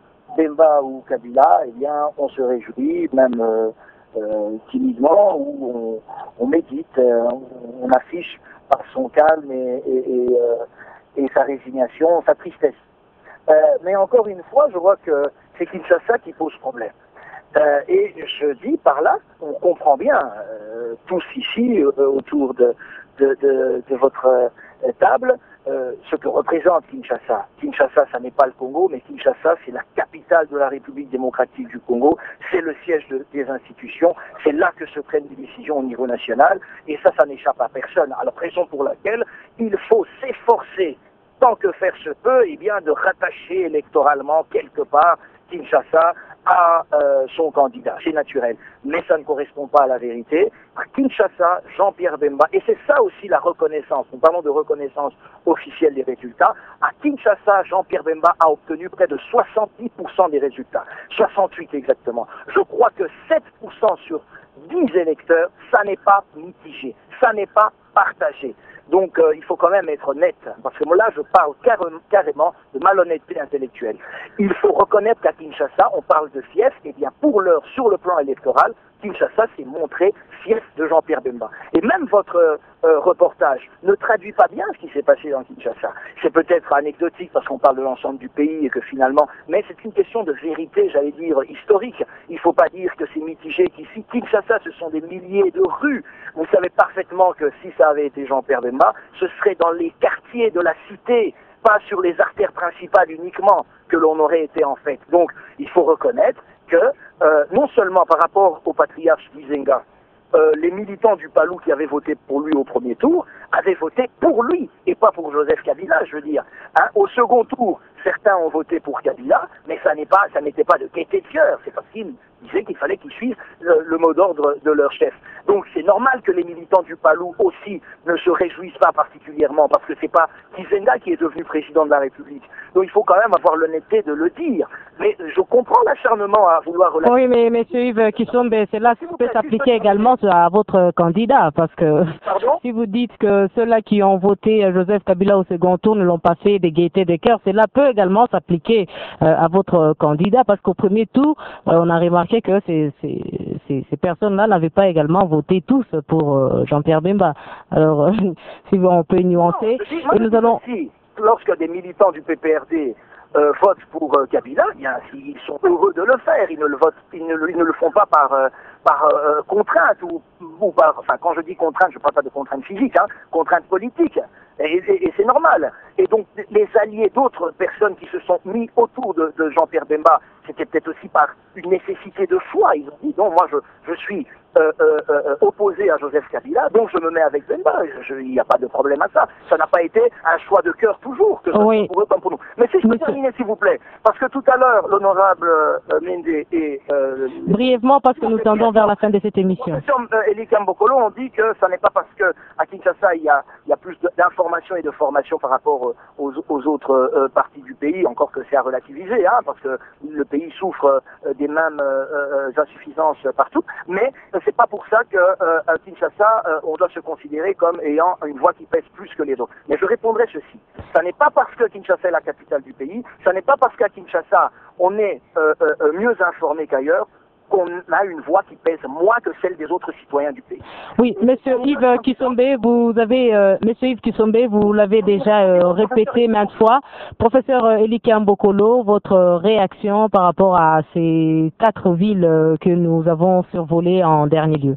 Bemba ou Kabila, eh bien, on se réjouit, même euh, euh, timidement, ou on, on médite, euh, on, on affiche par son calme et, et, et, euh, et sa résignation, sa tristesse. Euh, mais encore une fois, je vois que c'est Kinshasa qui pose problème. Euh, et je dis par là, on comprend bien, euh, tous ici, euh, autour de, de, de, de votre euh, table, euh, ce que représente Kinshasa. Kinshasa, ça n'est pas le Congo, mais Kinshasa, c'est la capitale de la République démocratique du Congo, c'est le siège de, des institutions, c'est là que se prennent des décisions au niveau national, et ça, ça n'échappe à personne. Alors, raison pour laquelle il faut s'efforcer, tant que faire se peut, eh bien, de rattacher électoralement quelque part Kinshasa à euh, son candidat. C'est naturel. Mais ça ne correspond pas à la vérité. À Kinshasa, Jean-Pierre Bemba, et c'est ça aussi la reconnaissance, nous parlons de reconnaissance officielle des résultats, à Kinshasa, Jean-Pierre Bemba a obtenu près de soixante-dix pour cent des résultats. soixante-huit exactement. Je crois que sept pour cent sur dix électeurs, ça n'est pas mitigé, ça n'est pas partagé. Donc euh, il faut quand même être net, parce que moi là je parle carrément de malhonnêteté intellectuelle. Il faut reconnaître qu'à Kinshasa, on parle de fief, et bien pour l'heure, sur le plan électoral, Kinshasa s'est montré fief de Jean-Pierre Bemba. Et même votre euh, reportage ne traduit pas bien ce qui s'est passé dans Kinshasa. C'est peut-être anecdotique parce qu'on parle de l'ensemble du pays et que finalement, mais c'est une question de vérité, j'allais dire, historique. Il ne faut pas dire que c'est mitigé, qu'ici, Kinshasa, ce sont des milliers de rues. Vous savez parfaitement que si ça avait été Jean-Pierre Bemba, ce serait dans les quartiers de la cité, pas sur les artères principales uniquement que l'on aurait été en fait. Donc, il faut reconnaître que, euh, non seulement par rapport au patriarche Gizenga, euh, les militants du Palou qui avaient voté pour lui au premier tour avaient voté pour lui et pas pour Joseph Kabila, je veux dire. Hein, au second tour, certains ont voté pour Kabila, mais ça n'est pas, ça n'était pas de gaieté de cœur, c'est parce qu'ils disaient qu'il fallait qu'ils suivent le, le mot d'ordre de leur chef. Donc c'est normal que les militants du Palou aussi ne se réjouissent pas particulièrement, parce que c'est pas Gizenga qui est devenu président de la République. Donc il faut quand même avoir l'honnêteté de le dire. Mais je comprends l'acharnement à vouloir... Oui, mais monsieur Yves Kisombe, c'est là qui peut s'appliquer également à votre candidat, parce que Pardon si vous dites que ceux-là qui ont voté Joseph Kabila au second tour ne l'ont pas fait de gaieté de cœur, cela peut également s'appliquer euh, à votre candidat, parce qu'au premier tour, euh, on a remarqué que ces, ces, ces, ces personnes-là n'avaient pas également voté tous pour euh, Jean-Pierre Bemba. Alors, euh, si on peut nuancer, non, dis, moi, et nous allons... Si, lorsque des militants du P P R D euh, votent pour euh, Kabila, eh bien, ils sont heureux de le faire, ils ne le votent, ils ne, ils ne le font pas par... Euh, par euh, contrainte ou, ou par, enfin quand je dis contrainte, je ne parle pas de contrainte physique, hein, contrainte politique, et, et, et c'est normal. Et donc les alliés d'autres personnes qui se sont mis autour de, de Jean-Pierre Bemba, c'était peut-être aussi par une nécessité de choix. Ils ont dit non, moi je, je suis euh, euh, euh, opposé à Joseph Kabila, donc je me mets avec Bemba. Il n'y a pas de problème à ça. Ça n'a pas été un choix de cœur toujours, que ce oui. soit pour eux comme pour nous. Mais si je peux terminer s'il vous plaît, parce que tout à l'heure l'honorable euh, Mende et euh, brièvement parce que nous tendons vers la fin de cette émission. Le professeur euh, Eli Kambokolo, on dit que ça n'est pas parce que à Kinshasa il y a, il y a plus d'informations et de formation par rapport aux, aux autres euh, parties du pays, encore que c'est à relativiser, hein, parce que le pays souffre euh, des mêmes euh, euh, insuffisances partout, mais euh, c'est pas pas pour ça que euh, à Kinshasa, euh, on doit se considérer comme ayant une voix qui pèse plus que les autres. Mais je répondrai ceci. Ça n'est pas parce que Kinshasa est la capitale du pays, ça n'est pas parce qu'à Kinshasa, on est euh, euh, mieux informé qu'ailleurs, qu'on a une voix qui pèse moins que celle des autres citoyens du pays. Oui, Monsieur Yves Kisombe, vous avez, euh, Monsieur Yves Kisombe, vous l'avez déjà euh, répété maintes fois. Professeur Elike Mbokolo, votre réaction par rapport à ces quatre villes euh, que nous avons survolées en dernier lieu?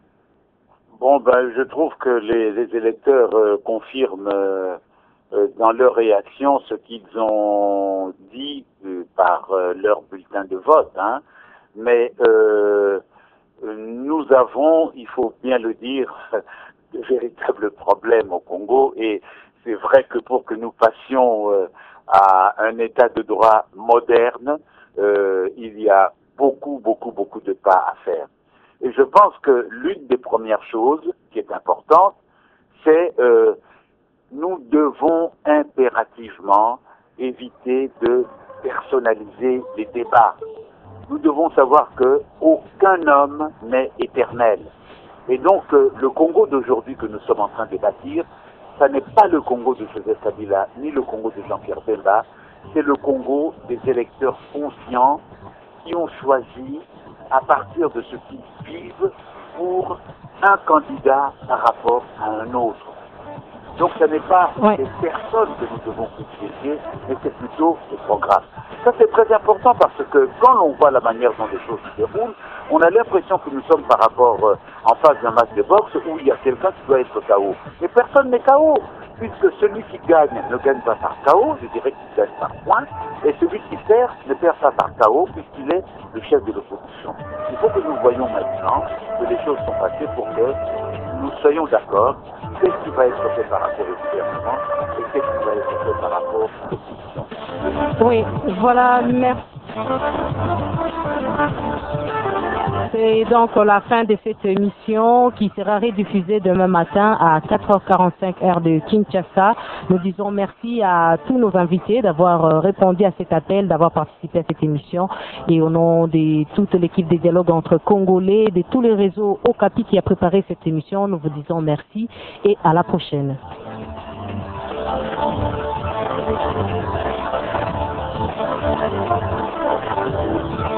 Bon, ben, je trouve que les, les électeurs euh, confirment euh, euh, dans leur réaction ce qu'ils ont dit euh, par euh, leur bulletin de vote, hein. Mais euh, nous avons, il faut bien le dire, de véritables problèmes au Congo, et c'est vrai que pour que nous passions euh, à un état de droit moderne, euh, il y a beaucoup, beaucoup, beaucoup de pas à faire. Et je pense que l'une des premières choses qui est importante, c'est euh, nous devons impérativement éviter de personnaliser les débats. Nous devons savoir que aucun homme n'est éternel. Et donc, euh, le Congo d'aujourd'hui que nous sommes en train de bâtir, ça n'est pas le Congo de Joseph Kabila, ni le Congo de Jean-Pierre Bemba, c'est le Congo des électeurs conscients qui ont choisi, à partir de ce qu'ils vivent, pour un candidat par rapport à un autre. Donc ce n'est pas ouais. les personnes que nous devons privilégier, mais c'est plutôt les programmes. Ça c'est très important parce que quand l'on voit la manière dont les choses se déroulent, on a l'impression que nous sommes par rapport euh, en face d'un match de boxe où il y a quelqu'un qui doit être K O. Mais personne n'est K O, puisque celui qui gagne ne gagne pas par K O, je dirais qu'il gagne par point, et celui qui perd ne perd pas par K O puisqu'il est le chef de l'opposition. Il faut que nous voyions maintenant que les choses sont passées pour que nous soyons d'accord. Qu'est-ce qui va être fait par rapport au gouvernement et qu'est-ce qui va être fait par rapport à l'opposition. Oui, voilà, merci. C'est donc la fin de cette émission qui sera rediffusée demain matin à quatre heures quarante-cinq heure de Kinshasa. Nous disons merci à tous nos invités d'avoir répondu à cet appel, d'avoir participé à cette émission. Et au nom de toute l'équipe des dialogues entre Congolais, de tous les réseaux Okapi qui a préparé cette émission, nous vous disons merci et à la prochaine. Thank you.